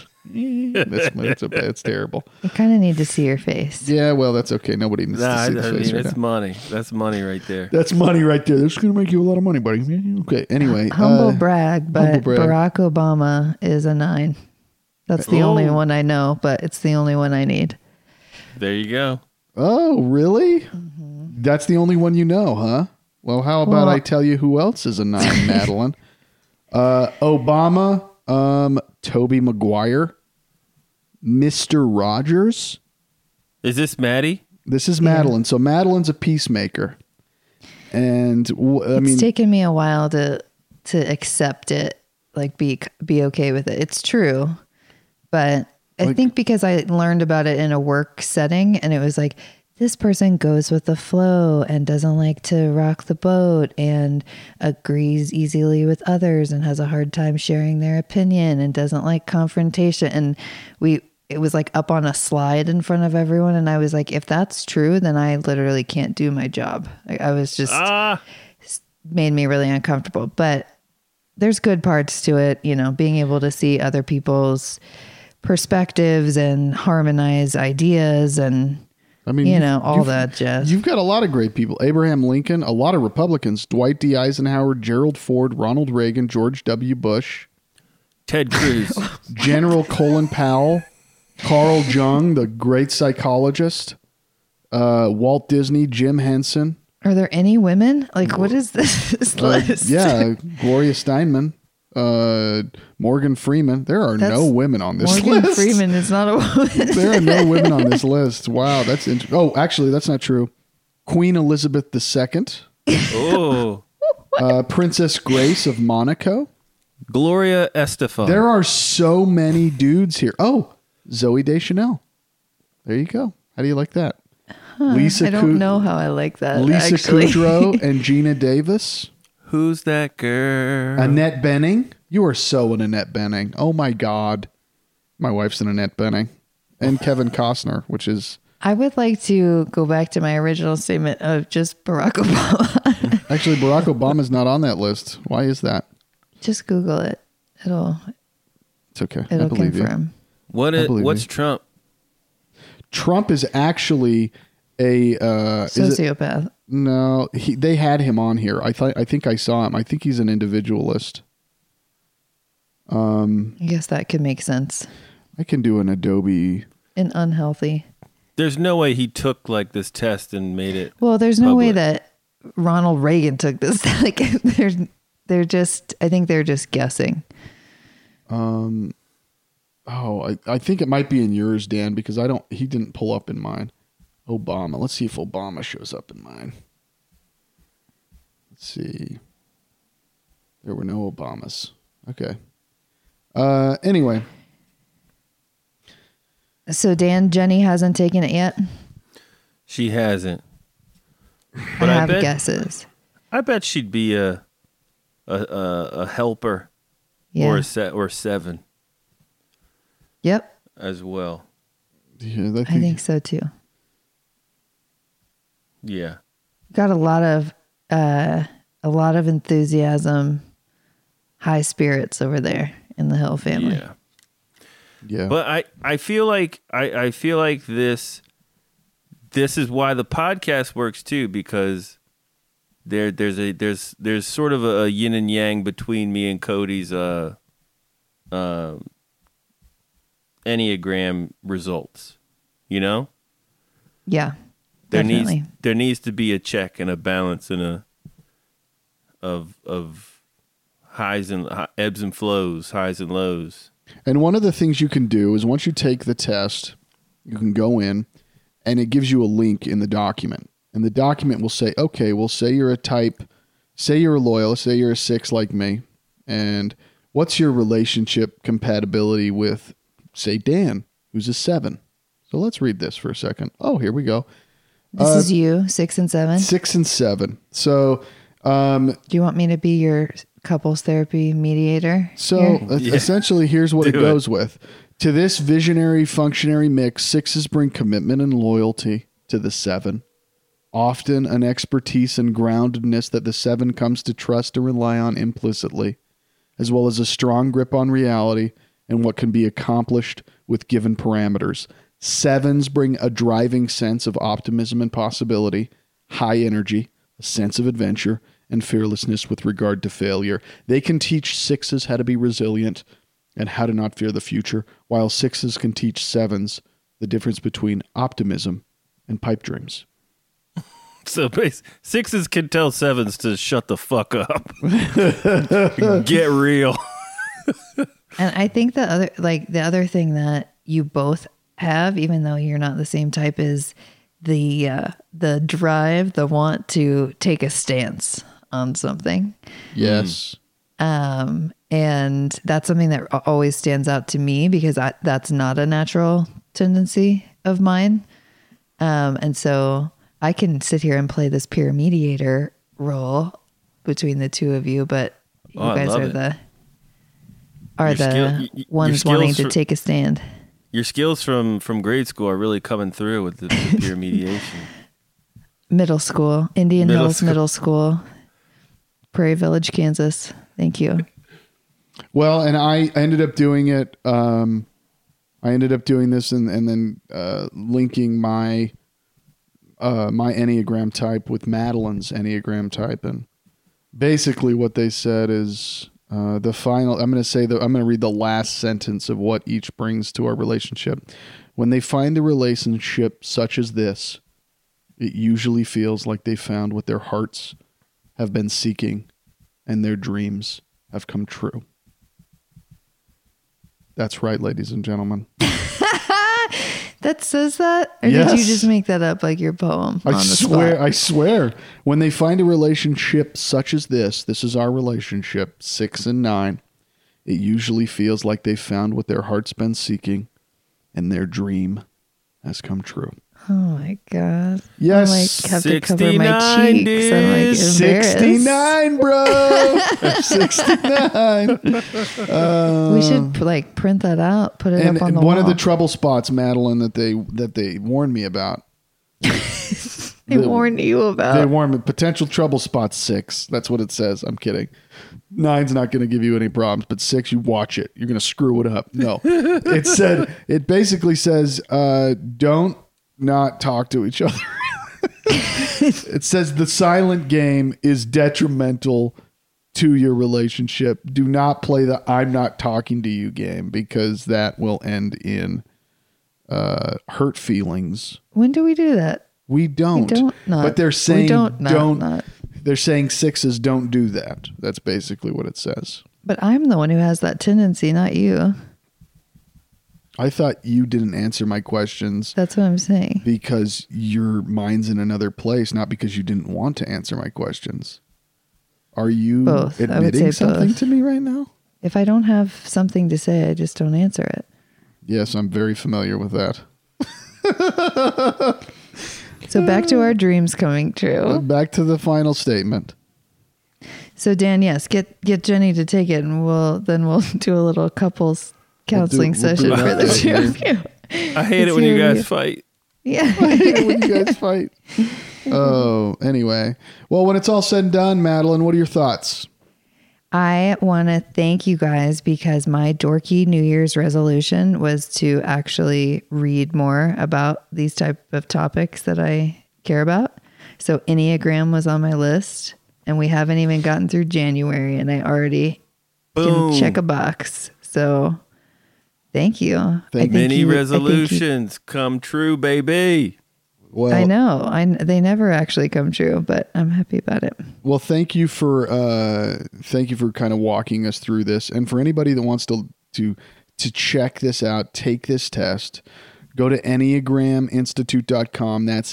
That's terrible.
You kind of need to see your face.
Yeah, well, that's okay. Nobody needs to see the face right
that's
now.
money. That's money right there.
That's money right there. That's going to make you a lot of money, buddy. Okay, anyway.
Humble brag, but
humble brag.
Barack Obama is a 9. That's the only one I know, but it's the only one I need.
There you go.
Oh, really? That's the only one you know, huh? Well, how about I tell you who else is a 9, Madeline? Obama, Tobey Maguire, Mr. Rogers.
Is this Maddie?
This is Madeline. So Madeline's a peacemaker. And
It's taken me a while to accept it, like be okay with it. It's true. But I think because I learned about it in a work setting, and it was like, this person goes with the flow and doesn't like to rock the boat and agrees easily with others and has a hard time sharing their opinion and doesn't like confrontation. And it was like up on a slide in front of everyone. And I was like, if that's true, then I literally can't do my job. I was just made me really uncomfortable. But there's good parts to it, being able to see other people's perspectives and harmonize ideas and all that jazz.
You've got a lot of great people. Abraham Lincoln, a lot of Republicans, Dwight D. Eisenhower, Gerald Ford, Ronald Reagan, George W. Bush,
Ted Cruz.
General Colin Powell, Carl Jung, the great psychologist, Walt Disney, Jim Henson.
Are there any women? Like, what is this list?
Yeah, Gloria Steinman, Morgan Freeman. There are no women on this
Morgan
list.
Freeman is not a woman.
There are no women on this list. Wow, that's interesting. Oh, actually, that's not true. Queen Elizabeth II.
Oh.
Princess Grace of Monaco.
Gloria Estefan.
There are so many dudes here. Oh, Zooey Deschanel. There you go. How do you like that?
I don't know how I like that.
Lisa
actually.
Kudrow and Gina Davis.
Who's that girl?
Annette Bening. You are so an Annette Bening. Oh my God. My wife's an Annette Bening. And Kevin Costner, which is...
I would like to go back to my original statement of just Barack Obama.
Actually, Barack Obama's not on that list. Why is that?
Just Google it.
It's okay. I
It'll
believe
confirm.
What's
you.
Trump?
Trump is actually a...
Sociopath.
No, they had him on here. I think I saw him. I think he's an individualist.
I guess that could make sense.
I can do an Adobe.
And unhealthy.
There's no way he took like this test and made it.
Well, there's no way
public.
that Ronald Reagan took this. Like, they're just. I think they're just guessing.
Oh, I think it might be in yours, Dan, because he didn't pull up in mine. Obama. Let's see if Obama shows up in mine. Let's see. There were no Obamas. Okay. Anyway.
So Jenny hasn't taken it yet.
She hasn't.
I have guesses.
I bet she'd be a helper
Yeah.
or 7
Yep.
as well.
Yeah,
I think so too.
Yeah.
Got a lot of enthusiasm, high spirits over there in the Hill family.
Yeah.
Yeah.
But I feel like I feel like this is why the podcast works too, because there's sort of a yin and yang between me and Cody's Enneagram results. You know?
Yeah.
There
Definitely.
needs to be a check and a balance and of highs and ebbs and flows, highs and lows.
And one of the things you can do is once you take the test, you can go in and it gives you a link in the document. And the document will say, okay, well, say you're a type, say you're a loyal, say you're a 6 like me. And what's your relationship compatibility with, say, Dan, who's a 7? So let's read this for a second. Oh, here we go.
This is you, 6 and 7.
6 and 7. So,
Do you want me to be your couples therapy mediator?
So
here?
essentially, here's what it
Do it.
goes with. To this visionary, functionary mix, 6s bring commitment and loyalty to the 7. Often an expertise and groundedness that the 7 comes to trust and rely on implicitly, as well as a strong grip on reality and what can be accomplished with given parameters. 7s bring a driving sense of optimism and possibility, high energy, a sense of adventure, and fearlessness with regard to failure. They can teach 6s how to be resilient and how to not fear the future, while 6s can teach 7s the difference between optimism and pipe dreams.
So 6s can tell 7s to shut the fuck up. Get real.
And I think the other thing that you both have, even though you're not the same type, is the drive, the want to take a stance on something.
Yes.
And that's something that always stands out to me because that's not a natural tendency of mine. And so I can sit here and play this peer mediator role between the two of you, but you guys are the ones wanting to take a stand.
Your skills from grade school are really coming through with the peer mediation.
Middle school, Indian Hills Middle School, Prairie Village, Kansas. Thank you.
Well, and I ended up doing it. I ended up doing this and then linking my my Enneagram type with Madeline's Enneagram type. And basically what they said is the final, I'm going to read the last sentence of what each brings to our relationship. When they find a relationship such as this, it usually feels like they found what their hearts have been seeking and their dreams have come true. That's right, ladies and gentlemen.
That says that? Or
Yes.
did you just make that up like your poem?
I swear. When they find a relationship such as this is our relationship, 6 and 9, it usually feels like they found what their heart's been seeking and their dream has come true.
Oh my God.
Yes.
I have to cover my
69,
cheeks. I'm embarrassed.
69, bro. 69.
We should print that out, put it
And
up on the
one
wall.
of the trouble spots, Madeline, that they warned me about.
They warned you about.
They warned me. Potential trouble spot 6. That's what it says. I'm kidding. 9's not going to give you any problems, but 6, you watch it. You're going to screw it up. No. It basically says, don't not talk to each other. It says the silent game is detrimental to your relationship. Do not play the I'm not talking to you game because that will end in hurt feelings.
When do we do that?
We don't. But they're saying They're saying 6s don't do that. That's basically what it says.
But I'm the one who has that tendency, not you.
I thought you didn't answer my questions
That's what I'm saying.
because your mind's in another place, not because you didn't want to answer my questions. Are you
Both. I would
admitting
say
something
both.
to me right now?
If I don't have something to say, I just don't answer it.
Yes, I'm very familiar with that.
So back to our dreams coming true.
Back to the final statement.
So Dan, yes, get Jenny to take it, and we'll do a little couples counseling session for the two of you.
I hate it when you guys fight.
Yeah.
When you guys fight. Oh, anyway. Well, when it's all said and done, Madeline, what are your thoughts?
I want to thank you guys because my dorky New Year's resolution was to actually read more about these type of topics that I care about. So Enneagram was on my list, and we haven't even gotten through January, and I already can check a box. So thank you.
Many resolutions come true, baby.
Well,
I know. They never actually come true, but I'm happy about it.
Well, thank you for kind of walking us through this. And for anybody that wants to check this out, take this test, go to EnneagramInstitute.com. That's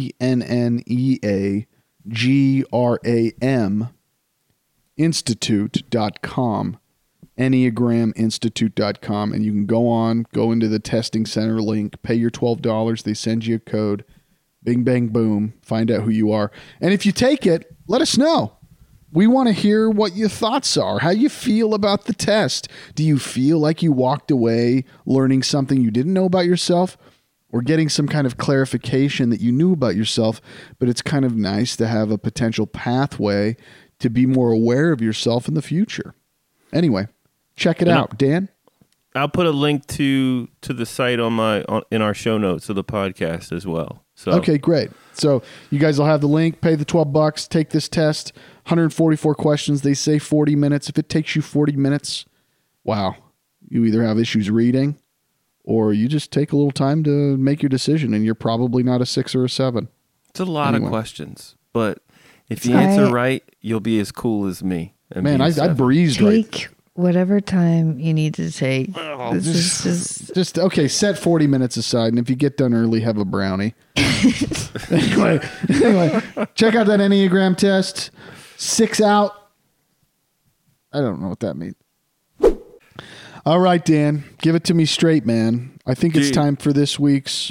ENNEAGRAM Institute.com. EnneagramInstitute.com. And you can go into the testing center link, pay your $12. They send you a code. Bing, bang, boom. Find out who you are. And if you take it, let us know. We want to hear what your thoughts are, how you feel about the test. Do you feel like you walked away learning something you didn't know about yourself, or getting some kind of clarification that you knew about yourself, but it's kind of nice to have a potential pathway to be more aware of yourself in the future? Anyway, check it out. Dan?
I'll put a link to the site in our show notes of the podcast as well. So.
Okay, great. So you guys will have the link, pay the $12, take this test, 144 questions. They say 40 minutes. If it takes you 40 minutes, wow, you either have issues reading or you just take a little time to make your decision, and you're probably not a 6 or a 7.
It's a lot of questions, but if you answer right, you'll be as cool as me.
Man, I breezed right.
Take whatever time you need to take.
Just okay, set 40 minutes aside, and if you get done early, have a brownie. anyway, check out that Enneagram test. 6 out. I don't know what that means. All right, Dan, give it to me straight, man. I think it's time for this week's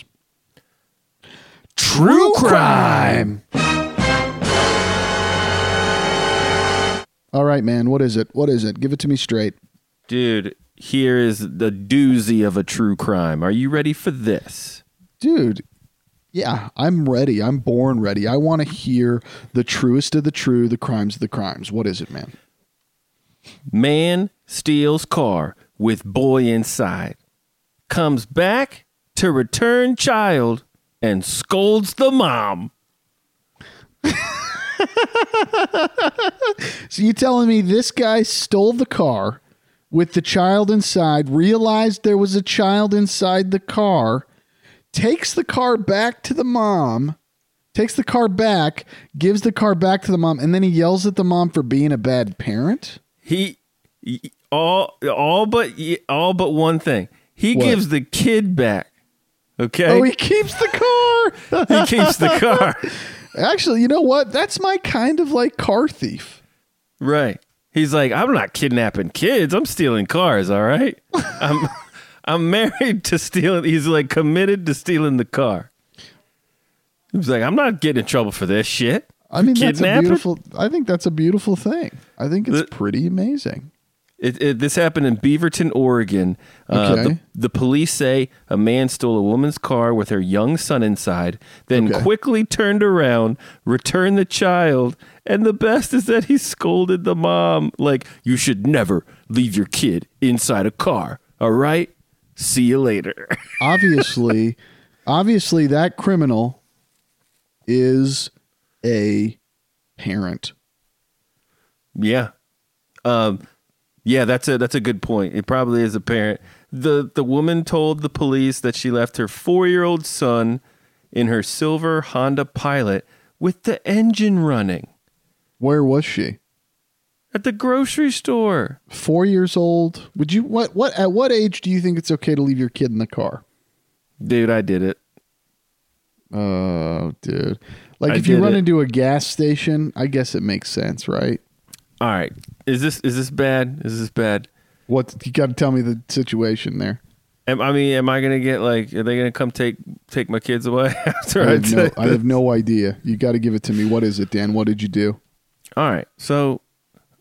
True Crime. All right, man. What is it? Give it to me straight.
Dude, here is the doozy of a true crime. Are you ready for this?
Dude, yeah, I'm ready. I'm born ready. I want to hear the truest of the true, the crimes of the crimes. What is it, man?
Man steals car with boy inside. Comes back to return child and scolds the mom.
So you telling me this guy stole the car with the child inside, realized there was a child inside the car, takes the car back to the mom, takes the car back, gives the car back to the mom, and then he yells at the mom for being a bad parent?
All but one thing. He gives the kid back. Okay?
Oh, he keeps the car.
He keeps the car.
Actually, you know what? That's my kind of like car thief.
Right. He's like, I'm not kidnapping kids. I'm stealing cars, all right? I'm married to stealing. He's like committed to stealing the car. He's like, I'm not getting in trouble for this shit.
I mean, I think that's a beautiful thing. I think it's pretty amazing.
This happened in Beaverton, Oregon.
Okay.
The police say a man stole a woman's car with her young son inside, then quickly turned around, returned the child, and the best is that he scolded the mom. Like, you should never leave your kid inside a car, all right? See you later.
Obviously, that criminal is a parent.
Yeah. Yeah, that's a good point. It probably is a parent. The woman told the police that she left her 4-year-old son in her silver Honda Pilot with the engine running.
Where was she?
At the grocery store.
4 years old. Would you at what age do you think it's okay to leave your kid in the car?
Dude, I did it.
Oh, dude. Like if you run into a gas station, I guess it makes sense, right?
All right. Is this bad? Is this bad?
What, you got to tell me the situation there.
Am I gonna get like? Are they gonna come take my kids away after
I have no idea. You got to give it to me. What is it, Dan? What did you do?
All right. So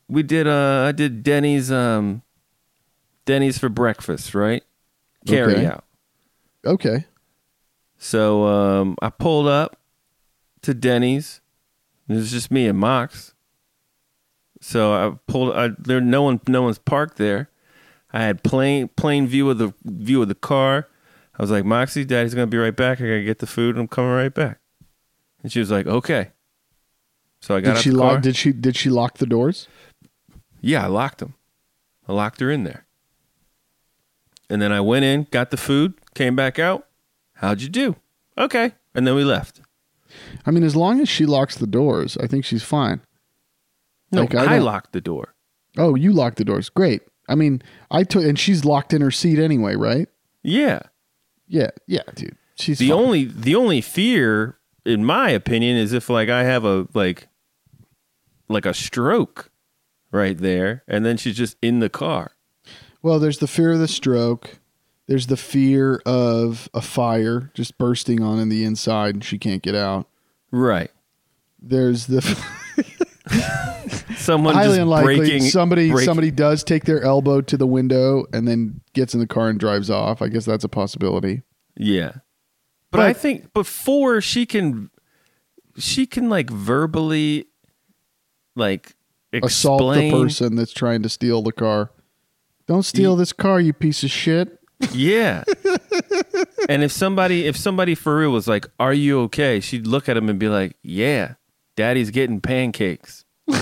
we did I did Denny's for breakfast, right? Carry out.
Okay.
So I pulled up to Denny's. It was just me and Mox. So I pulled. No one's parked there. I had plain view of the car. I was like, Moxie, Daddy's gonna be right back. I gotta get the food. I'm coming right back. And she was like, okay. So I got out the car.
Did she lock the doors?
Yeah, I locked them. I locked her in there. And then I went in, got the food, came back out. How'd you do? Okay. And then we left.
I mean, as long as she locks the doors, I think she's fine.
No,
Like,
I locked the door.
Oh, you locked the doors. Great. I mean, and she's locked in her seat anyway, right?
Yeah.
Yeah, dude. She's
the
fine.
only fear, in my opinion, is if like I have a like a stroke right there, and then she's just in the car.
Well, there's the fear of the stroke. There's the fear of a fire just bursting on in the inside and she can't get out.
Right.
There's the
someone
highly
just
unlikely
breaking.
Somebody does take their elbow to the window and then gets in the car and drives off. I guess that's a possibility.
Yeah. But I think before she can like verbally like
assault the
explain.
person that's trying to steal the car. Don't steal this car, you piece of shit.
Yeah. And if somebody for real was like, "Are you okay?" She'd look at him and be like, "Yeah, Daddy's getting pancakes."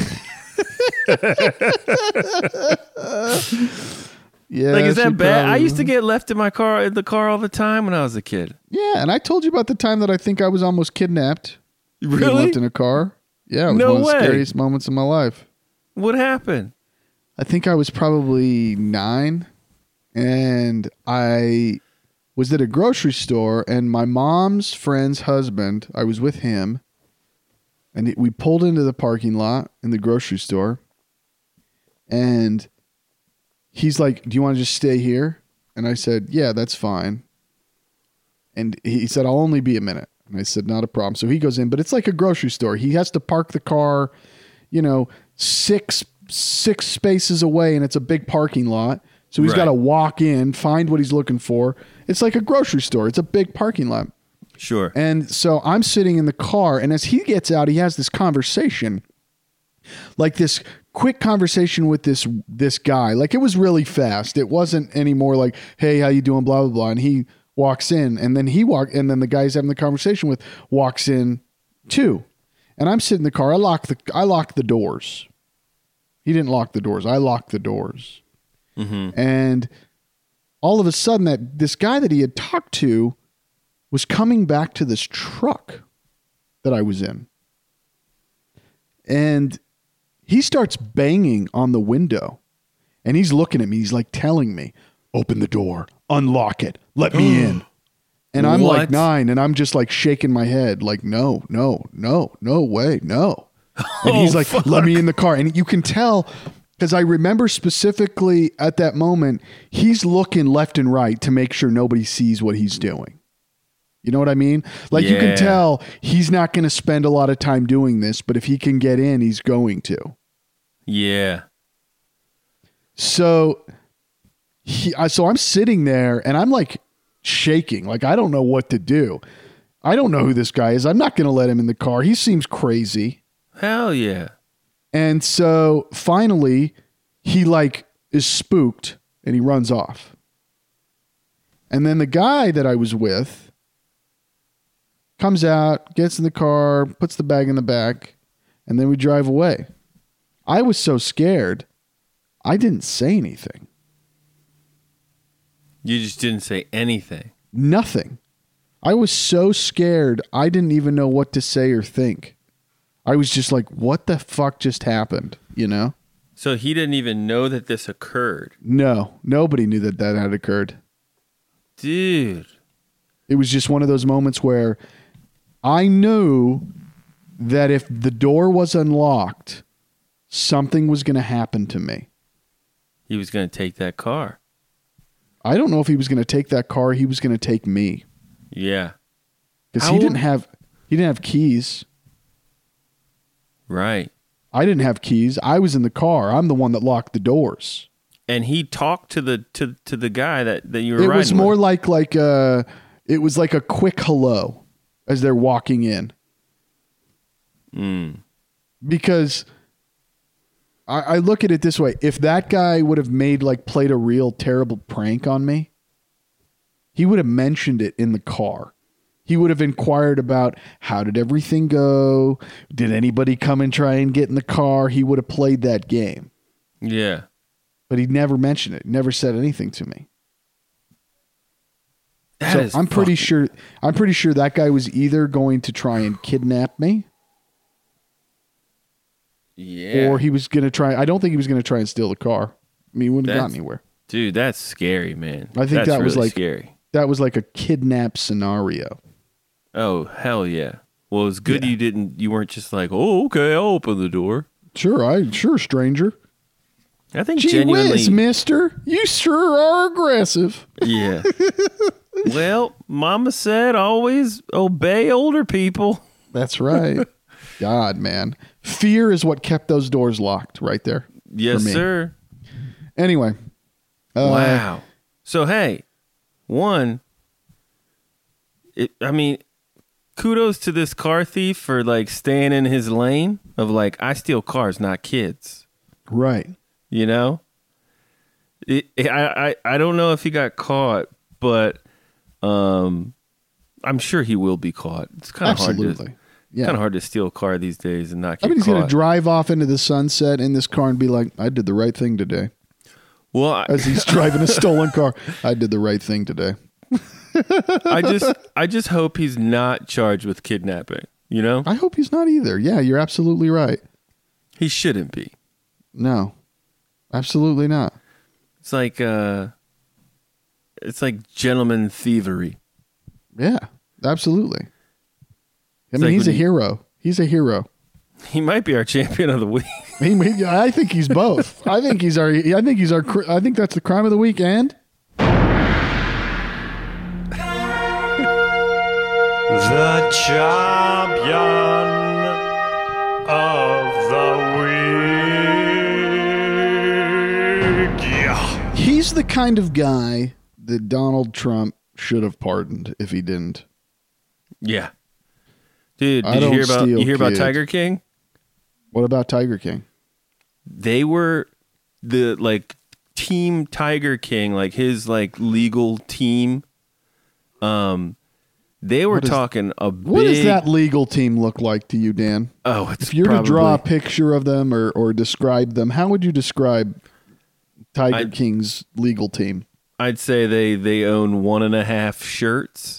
Yeah.
Like, is that bad? I
probably-
used to get left in the car all the time when I was a kid.
Yeah, and I told you about the time that I think I was almost kidnapped. Being
Really?
left in a car. Yeah, it was
No
one of the
way.
scariest moments of my life.
What happened?
I think I was probably 9, and I was at a grocery store, and my mom's friend's husband, I was with him, and we pulled into the parking lot in the grocery store, and he's like, "Do you want to just stay here?" And I said, "Yeah, that's fine." And he said, "I'll only be a minute." And I said, "Not a problem." So he goes in, but it's like a grocery store. He has to park the car, six spaces away, and it's a big parking lot. So he's
Right.
got to walk in, find what he's looking for. It's like a grocery store. It's a big parking lot.
Sure.
And so I'm sitting in the car, and as he gets out, he has this conversation, like this quick conversation with this guy. Like, it was really fast. It wasn't anymore like, "Hey, how you doing?" Blah blah blah. And he walks in, and then the guy he's having the conversation with walks in too. And I'm sitting in the car. I locked the doors. He didn't lock the doors. I locked the doors.
Mm-hmm.
And all of a sudden, this guy that he had talked to was coming back to this truck that I was in. And he starts banging on the window. And he's looking at me. He's like telling me, "Open the door. Unlock it. Let me in." And I'm like
What?
9, and I'm just like shaking my head like, no way, no. And he's like,
fuck.
"Let me in the car." And you can tell, because I remember specifically at that moment, he's looking left and right to make sure nobody sees what he's doing. You know what I mean? Like, you
Yeah.
can tell he's not going to spend a lot of time doing this, but if he can get in, he's going to.
Yeah.
So I'm sitting there and I'm like shaking. Like, I don't know what to do. I don't know who this guy is. I'm not going to let him in the car. He seems crazy.
Hell yeah.
And so finally he like is spooked and he runs off. And then the guy that I was with comes out, gets in the car, puts the bag in the back, and then we drive away. I was so scared, I didn't say anything.
You just didn't say anything.
Nothing. I was so scared, I didn't even know what to say or think. I was just like, what the fuck just happened? You know?
So he didn't even know that this occurred.
No, nobody knew that had occurred.
Dude.
It was just one of those moments where I knew that if the door was unlocked, something was going to happen to me.
He was going to take that car.
I don't know if he was going to take that car. He was going to take me
Yeah.
because
How
he
old-
didn't have keys.
Right.
I didn't have keys. I was in the car. I'm the one that locked the doors.
And he talked to the guy that you were
It
riding
was more
with.
like it was like a quick hello as they're walking in. Because I look at it this way. If that guy would have played a real terrible prank on me, he would have mentioned it in the car. He would have inquired about how did everything go? Did anybody come and try and get in the car? He would have played that game.
Yeah.
But he never mentioned it. Never said anything to me.
That is
I'm pretty sure that guy was either going to try and kidnap me.
Yeah.
Or he was going to try. I don't think he was going to try and steal the car. I mean, he wouldn't have
That's-
gotten anywhere.
Dude, that's scary, man.
I think
that's
that was
really
like
scary.
That was like a kidnap scenario.
Oh, hell yeah. Well, it's good you weren't just like, oh, okay, I'll open the door.
Sure, stranger.
I think
Gee
genuinely.
whiz, mister. You sure are aggressive.
Yeah. Well, Mama said always obey older people.
That's right. God, man. Fear is what kept those doors locked right there.
Yes,
for me.
sir.
Anyway.
Wow. So, hey, kudos to this car thief for like staying in his lane of like, I steal cars, not kids.
Right.
You know? I don't know if he got caught, but I'm sure he will be caught. It's kind of hard to steal a car these days and not get
I mean, he's
caught.
going to drive off into the sunset in this car and be like, I did the right thing today.
Well,
As he's driving a stolen car, I did the right thing today.
I just hope he's not charged with kidnapping, you know?
I hope he's not either. Yeah, you're absolutely right.
He shouldn't be.
No, absolutely not.
It's like gentleman thievery.
Yeah, absolutely. I mean,
like
he's
when
a hero. He's a hero.
He might be our champion of the week.
I think he's both. I think that's the crime of the week. And
The champion of the week. Yeah.
he's the kind of guy that Donald Trump should have pardoned if he didn't.
Yeah. Dude,
I
did you
don't
hear about
steal kids.
Tiger King?
What about Tiger King?
They were the like team Tiger King, like his like legal team. They were talking a big.
What does that legal team look like to you, Dan?
Oh, it's
If you're to draw a picture of them or describe them, how would you describe Tiger King's legal team?
I'd say they own 1.5 shirts.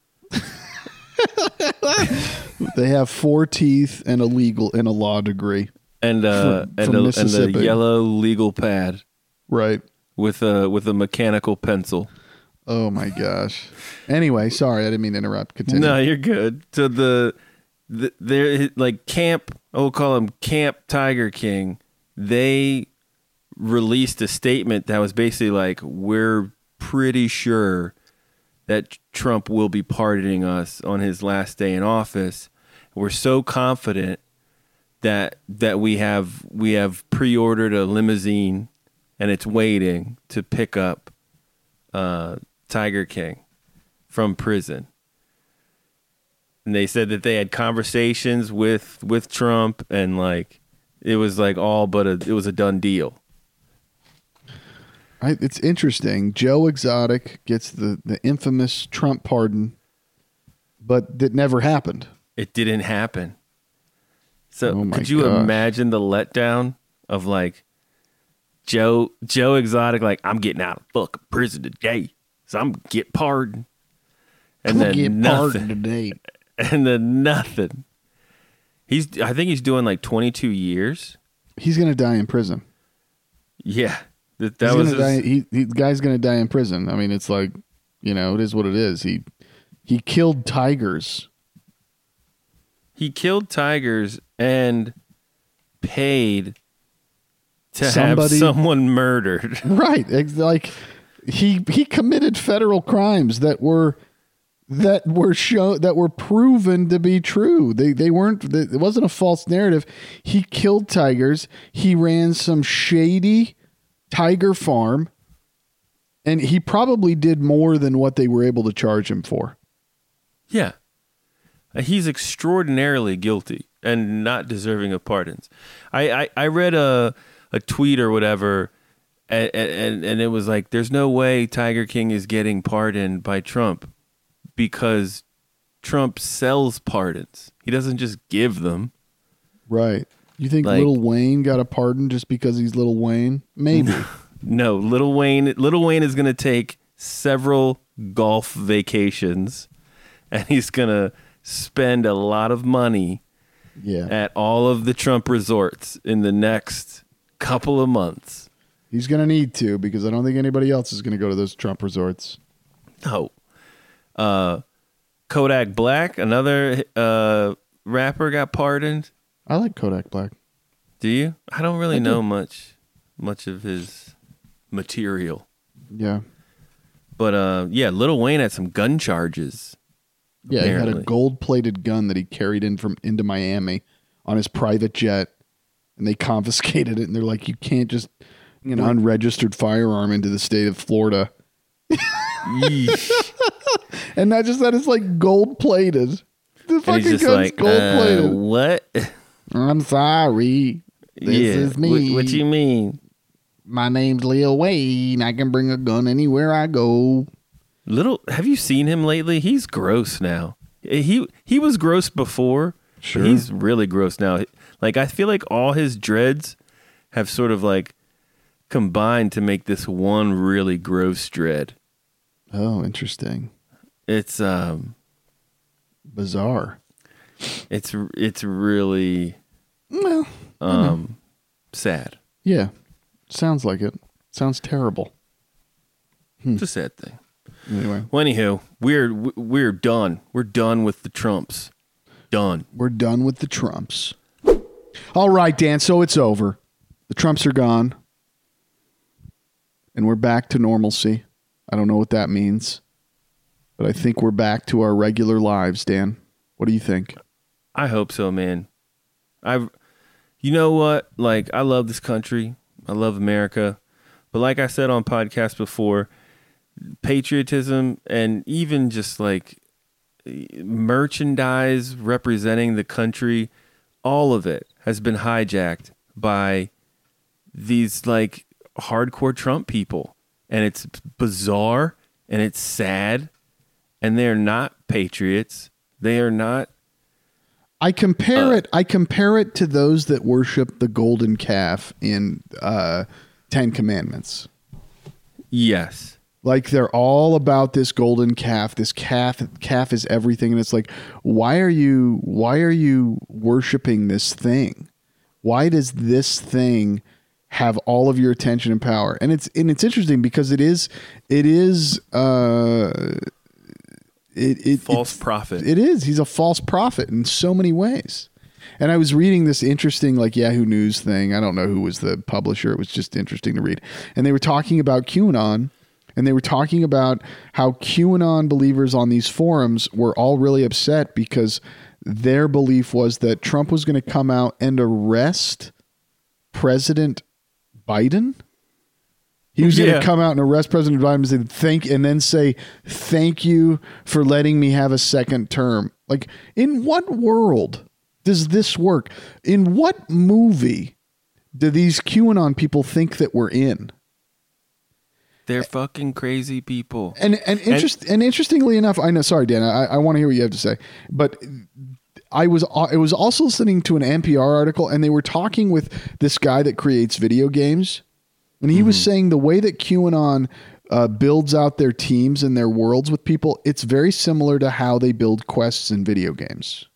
They have 4 teeth and a law degree.
And
from
and a
Mississippi.
yellow legal pad
Right.
with a mechanical pencil.
Oh my gosh. Anyway, sorry, I didn't mean to interrupt. Continue.
No, you're good. So they're like camp. We'll call them Camp Tiger King. They released a statement that was basically like, we're pretty sure that Trump will be pardoning us on his last day in office. We're so confident that we have pre-ordered a limousine and it's waiting to pick up Tiger King from prison. And they said that they had conversations with Trump and like it was like it was a done deal.
It's interesting. Joe Exotic gets the infamous Trump pardon, but that never happened.
It didn't happen. So
Oh my
could you
gosh.
imagine the letdown of like Joe Exotic, like, I'm getting out of fucking prison today, so I'm gonna get pardoned. And
Gonna
then
get
nothing.
pardoned today.
And then nothing. I think he's doing like 22 years.
He's gonna die in prison.
Yeah. That
He's
was
gonna
his,
die. The guy's gonna die in prison. I mean, it's like, it is what it is. He killed tigers.
he killed tigers and paid to have
Somebody-
someone murdered.
Right. Like he committed federal crimes that were that were proven to be true. They weren't. It wasn't a false narrative. He killed tigers. He ran some shady tiger farm, and he probably did more than what they were able to charge him for.
Yeah. He's extraordinarily guilty and not deserving of pardons. I read a tweet or whatever, and it was like, there's no way Tiger King is getting pardoned by Trump because Trump sells pardons. He doesn't just give them.
Right. You think Lil Wayne got a pardon just because he's Lil Wayne? Maybe.
No, Lil Wayne is going to take several golf vacations, and he's going to spend a lot of money at all of the Trump resorts in the next couple of months.
He's going to need to, because I don't think anybody else is going to go to those Trump resorts.
No. Kodak Black, another rapper, got pardoned.
I like Kodak Black.
Do you? I don't really know much of his material.
Yeah.
But Lil Wayne had some gun charges.
Yeah,
apparently.
He had a gold-plated gun that he carried into Miami on his private jet, and they confiscated it. And they're like, "You can't just an unregistered firearm into the state of Florida." And not just that, it's like gold-plated. The fucking gun's gold-plated.
What?
I'm sorry. This is me.
What you mean?
My name's Lil Wayne. I can bring a gun anywhere I go.
Have you seen him lately? He's gross now. He was gross before.
Sure.
He's really gross now. Like, I feel like all his dreads have sort of like combined to make this one really gross dread.
Oh, interesting.
It's
bizarre.
It's really sad.
Yeah. Sounds like it. Sounds terrible.
It's a sad thing.
Anyway.
Well, anywho, we're done. We're done with the Trumps. Done.
We're done with the Trumps. All right, Dan. So it's over. The Trumps are gone. And we're back to normalcy. I don't know what that means. But I think we're back to our regular lives, Dan. What do you think?
I hope so, man. You know what? Like, I love this country. I love America. But like I said on podcasts before, patriotism and even just like merchandise representing the country, all of it has been hijacked by these like hardcore Trump people. And it's bizarre and it's sad. And they're not patriots. They are not.
I compare it to those that worship the golden calf in 10 Commandments.
Yes.
Like they're all about this golden calf. This calf is everything, and it's like, why are you worshiping this thing? Why does this thing have all of your attention and power? And it's interesting because it is
false prophet.
It is. He's a false prophet in so many ways. And I was reading this interesting like Yahoo News thing. I don't know who was the publisher. It was just interesting to read. And they were talking about QAnon, and they were talking about how QAnon believers on these forums were all really upset because their belief was that Trump was going to come out and arrest President Biden. He was going to come out and arrest President Biden and then say, thank you for letting me have a second term. Like, in what world does this work? In what movie do these QAnon people think that we're in?
They're fucking crazy people.
And interestingly enough, I know, sorry, Dan, I want to hear what you have to say, but I was also listening to an NPR article, and they were talking with this guy that creates video games. And he was saying the way that QAnon builds out their teams and their worlds with people, it's very similar to how they build quests in video games.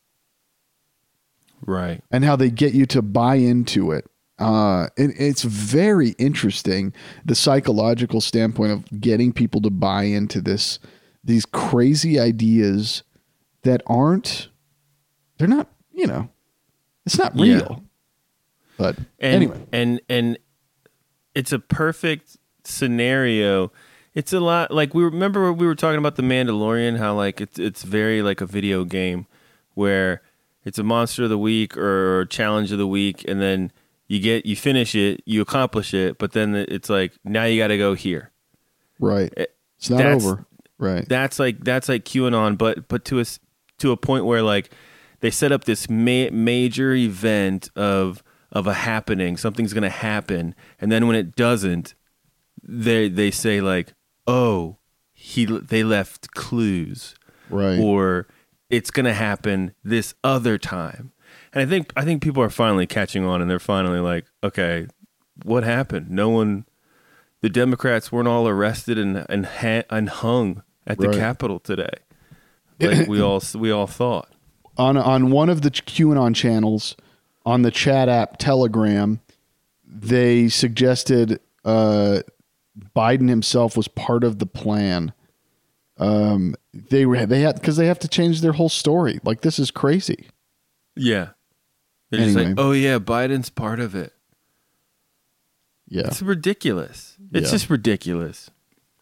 Right.
And how they get you to buy into it. It's very interesting, the psychological standpoint of getting people to buy into these crazy ideas that they're not, it's not real. Yeah. But anyway.
And it's a perfect scenario. It's a lot like we were talking about The Mandalorian, how like it's very like a video game where it's a monster of the week or challenge of the week, and then you finish it, you accomplish it, but then it's like now you got to go here.
Right. It's not over. Right.
That's like QAnon, but to a point where like they set up this major event of a happening, something's going to happen, and then when it doesn't, they say like, oh, they left clues,
right,
or it's going to happen this other time. And I think people are finally catching on, and they're finally like, okay, what happened? The Democrats weren't all arrested and hung at the Capitol today, like we all thought.
On one of the QAnon channels, on the chat app Telegram, they suggested Biden himself was part of the plan. They had because they have to change their whole story. Like, this is crazy.
Yeah, they're just like, oh yeah, Biden's part of it.
Yeah,
it's ridiculous. It's just ridiculous.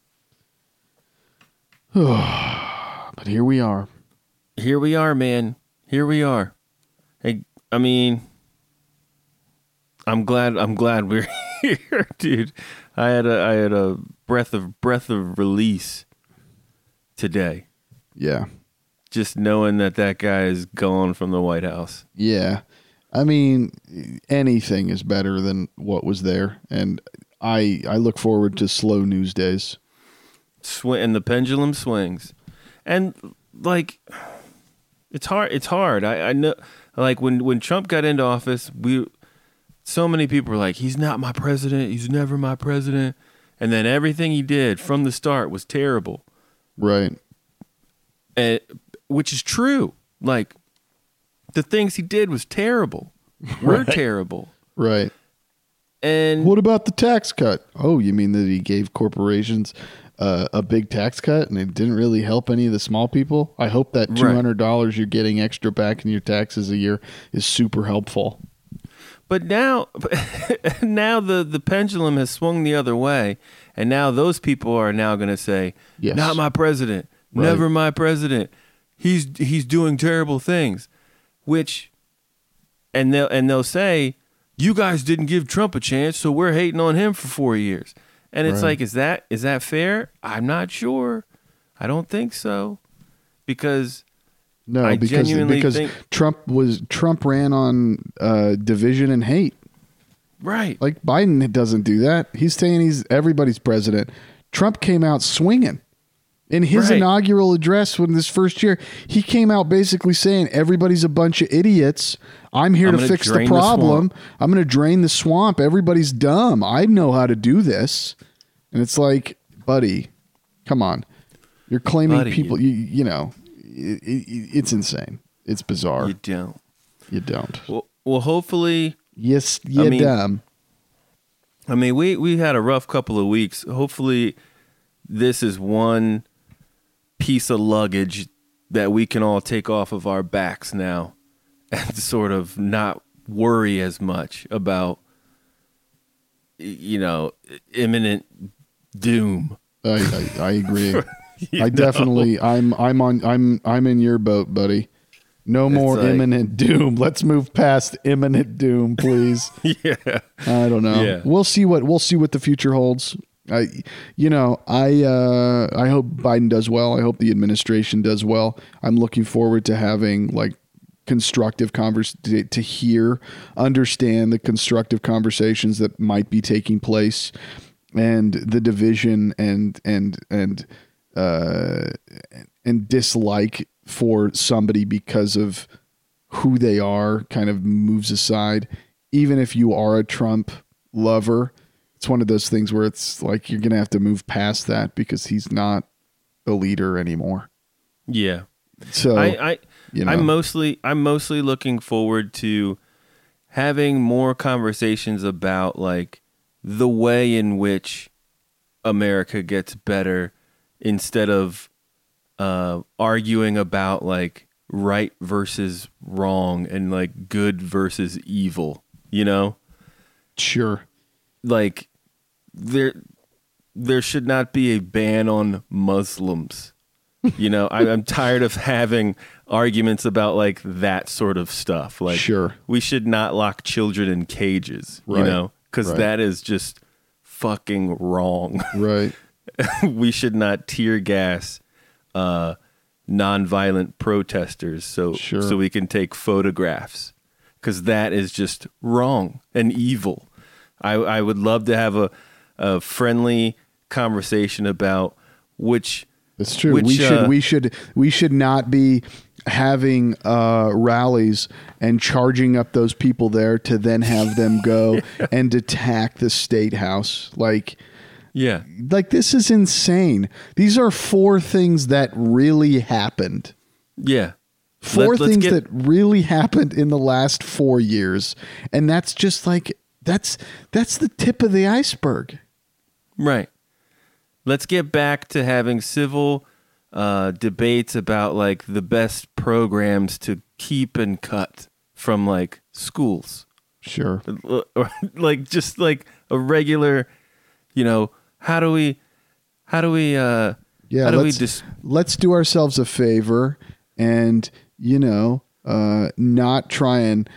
But here we are.
Here we are, man. Here we are. I mean, I'm glad we're here, dude. I had a breath of release today.
Yeah.
Just knowing that guy is gone from the White House.
Yeah. I mean, anything is better than what was there, and I look forward to slow news days.
And the pendulum swings. And like, it's hard. I know, like when Trump got into office, so many people were like, he's not my president. He's never my president. And then everything he did from the start was terrible.
Right.
Which is true. Like, the things he did was terrible. Were terrible.
Right.
And
what about the tax cut? Oh, you mean that he gave corporations a big tax cut and it didn't really help any of the small people? I hope that $200 you're getting extra back in your taxes a year is super helpful.
But now the pendulum has swung the other way, and now those people are now going to say, yes, not my president, never my president. He's doing terrible things, and they'll say, you guys didn't give Trump a chance, so we're hating on him for 4 years. And it's like, is that fair? I'm not sure. I don't think so, because because Trump ran on division and hate. Right. Like, Biden doesn't do that. He's saying he's everybody's president. Trump came out swinging. In his inaugural address when this first year, he came out basically saying everybody's a bunch of idiots. I'm here to fix the problem. I'm going to drain the swamp. Everybody's dumb. I know how to do this. And it's like, buddy, come on. You're claiming people, you know, it's insane. It's bizarre. You don't. Well, hopefully.
Yes, you're dumb.
I mean, we had a rough couple of weeks. Hopefully this is one piece of luggage that we can all take off of our backs now and sort of not worry as much about, you know, imminent doom.
I agree. I definitely I'm in your boat, buddy. No more imminent doom. Let's move past imminent doom, please.
Yeah.
I don't know. Yeah. We'll see what the future holds. I hope Biden does well. I hope the administration does well. I'm looking forward to having like constructive to understand the constructive conversations that might be taking place, and the division and dislike for somebody because of who they are kind of moves aside. Even if you are a Trump lover, it's one of those things where it's like you're going to have to move past that because he's not the leader anymore.
Yeah.
So
I'm mostly looking forward to having more conversations about like the way in which America gets better, instead of arguing about like right versus wrong and like good versus evil, you know?
Sure.
Like there should not be a ban on Muslims. You know, I'm tired of having arguments about like that sort of stuff. Like,
sure,
we should not lock children in cages,
right.
you know, because that is just fucking wrong.
Right.
We should not tear gas nonviolent protesters so we can take photographs, because that is just wrong and evil. I would love to have a friendly conversation about which.
It's true. We should not be having rallies and charging up those people there to then have them go and attack the state house. Like this is insane. These are 4 things that really happened.
Yeah.
4 things that really happened in the last 4 years. And that's just like, that's the tip of the iceberg.
Right. Let's get back to having civil debates about like the best programs to keep and cut from like schools.
Sure.
Like just like a regular, you know, let's do ourselves a favor and, you know, not try and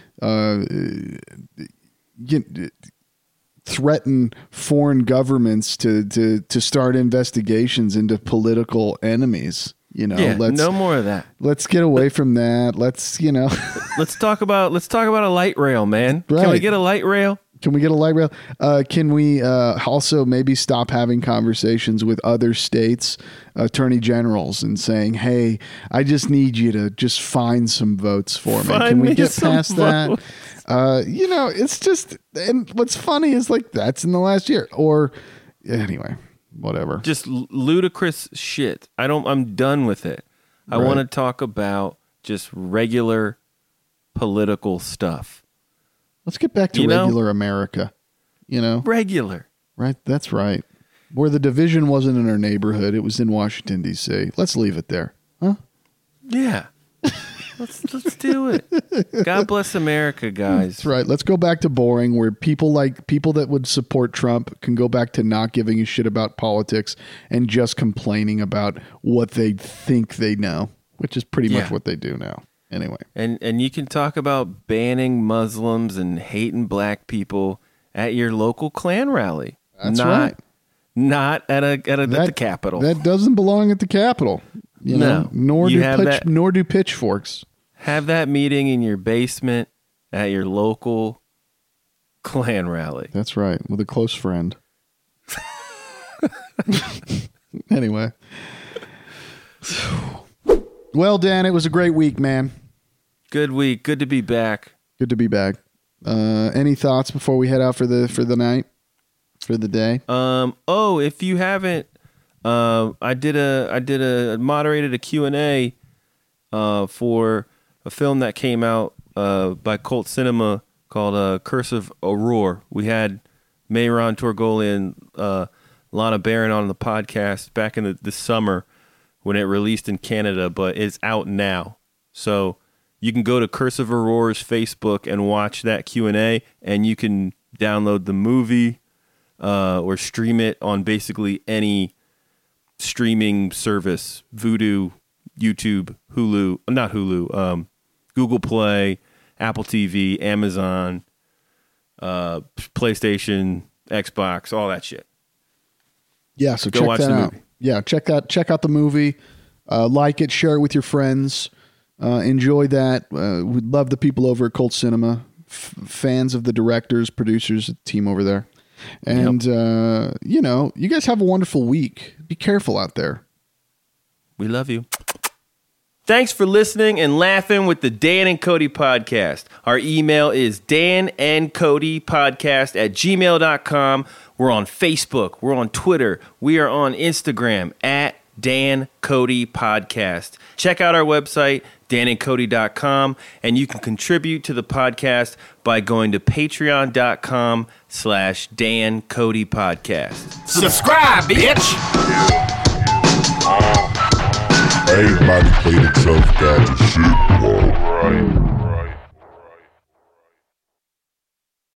threaten foreign governments to start investigations into political enemies. You know, no more of that.
Let's get away from that. Let's, you know,
let's talk about a light rail, man. Right. Can we get a light rail?
Can we get a light rail? Can we also maybe stop having conversations with other states' attorney generals and saying, hey, I just need you to just find some votes for me. Can we get past that? You know, it's just, and what's funny is like, that's in the last year or anyway, whatever.
Just ludicrous shit. I'm done with it. I want to talk about just regular political stuff.
Let's get back to regular America, you know?
Regular.
Right. That's right. Where the division wasn't in our neighborhood. It was in Washington, D.C. Let's leave it there. Huh?
Yeah. Let's do it. God bless America, guys.
That's right. Let's go back to boring, where people that would support Trump can go back to not giving a shit about politics and just complaining about what they think they know, which is pretty much what they do now. Anyway.
And you can talk about banning Muslims and hating black people at your local Klan rally.
That's right.
Not at the Capitol.
That doesn't belong at the Capitol. You know, nor do pitchforks.
Have that meeting in your basement at your local Klan rally.
That's right, with a close friend. Anyway. Well, Dan, it was a great week, man.
Good week. Good to be back.
Good to be back. Any thoughts before we head out for the night, for the day?
If you haven't, I moderated a Q&A for a film that came out by Cult Cinema called Curse of Aurora. We had Mayron Torgoli and Lana Barron on the podcast back in the summer when it released in Canada, but it's out now. So you can go to Curse of Aurora's Facebook and watch that Q&A, and you can download the movie or stream it on basically any streaming service, Vudu, YouTube, Hulu, not Hulu, Google Play, Apple TV, Amazon, PlayStation, Xbox, all that shit.
Yeah, so go check that out. Movie. Yeah, check out the movie. Like it, share it with your friends. Enjoy that. We love the people over at Cult Cinema, fans of the directors, producers, the team over there. And, you know, you guys have a wonderful week. Be careful out there.
We love you. Thanks for listening and laughing with the Dan and Cody podcast. Our email is danandcodypodcast@gmail.com. We're on Facebook. We're on Twitter. We are on Instagram at Dan Cody Podcast. Check out our website, danandcody.com, and you can contribute to the podcast by going to patreon.com/Dan Cody Podcast.
Subscribe, bitch! Everybody played itself, got the shit. All right.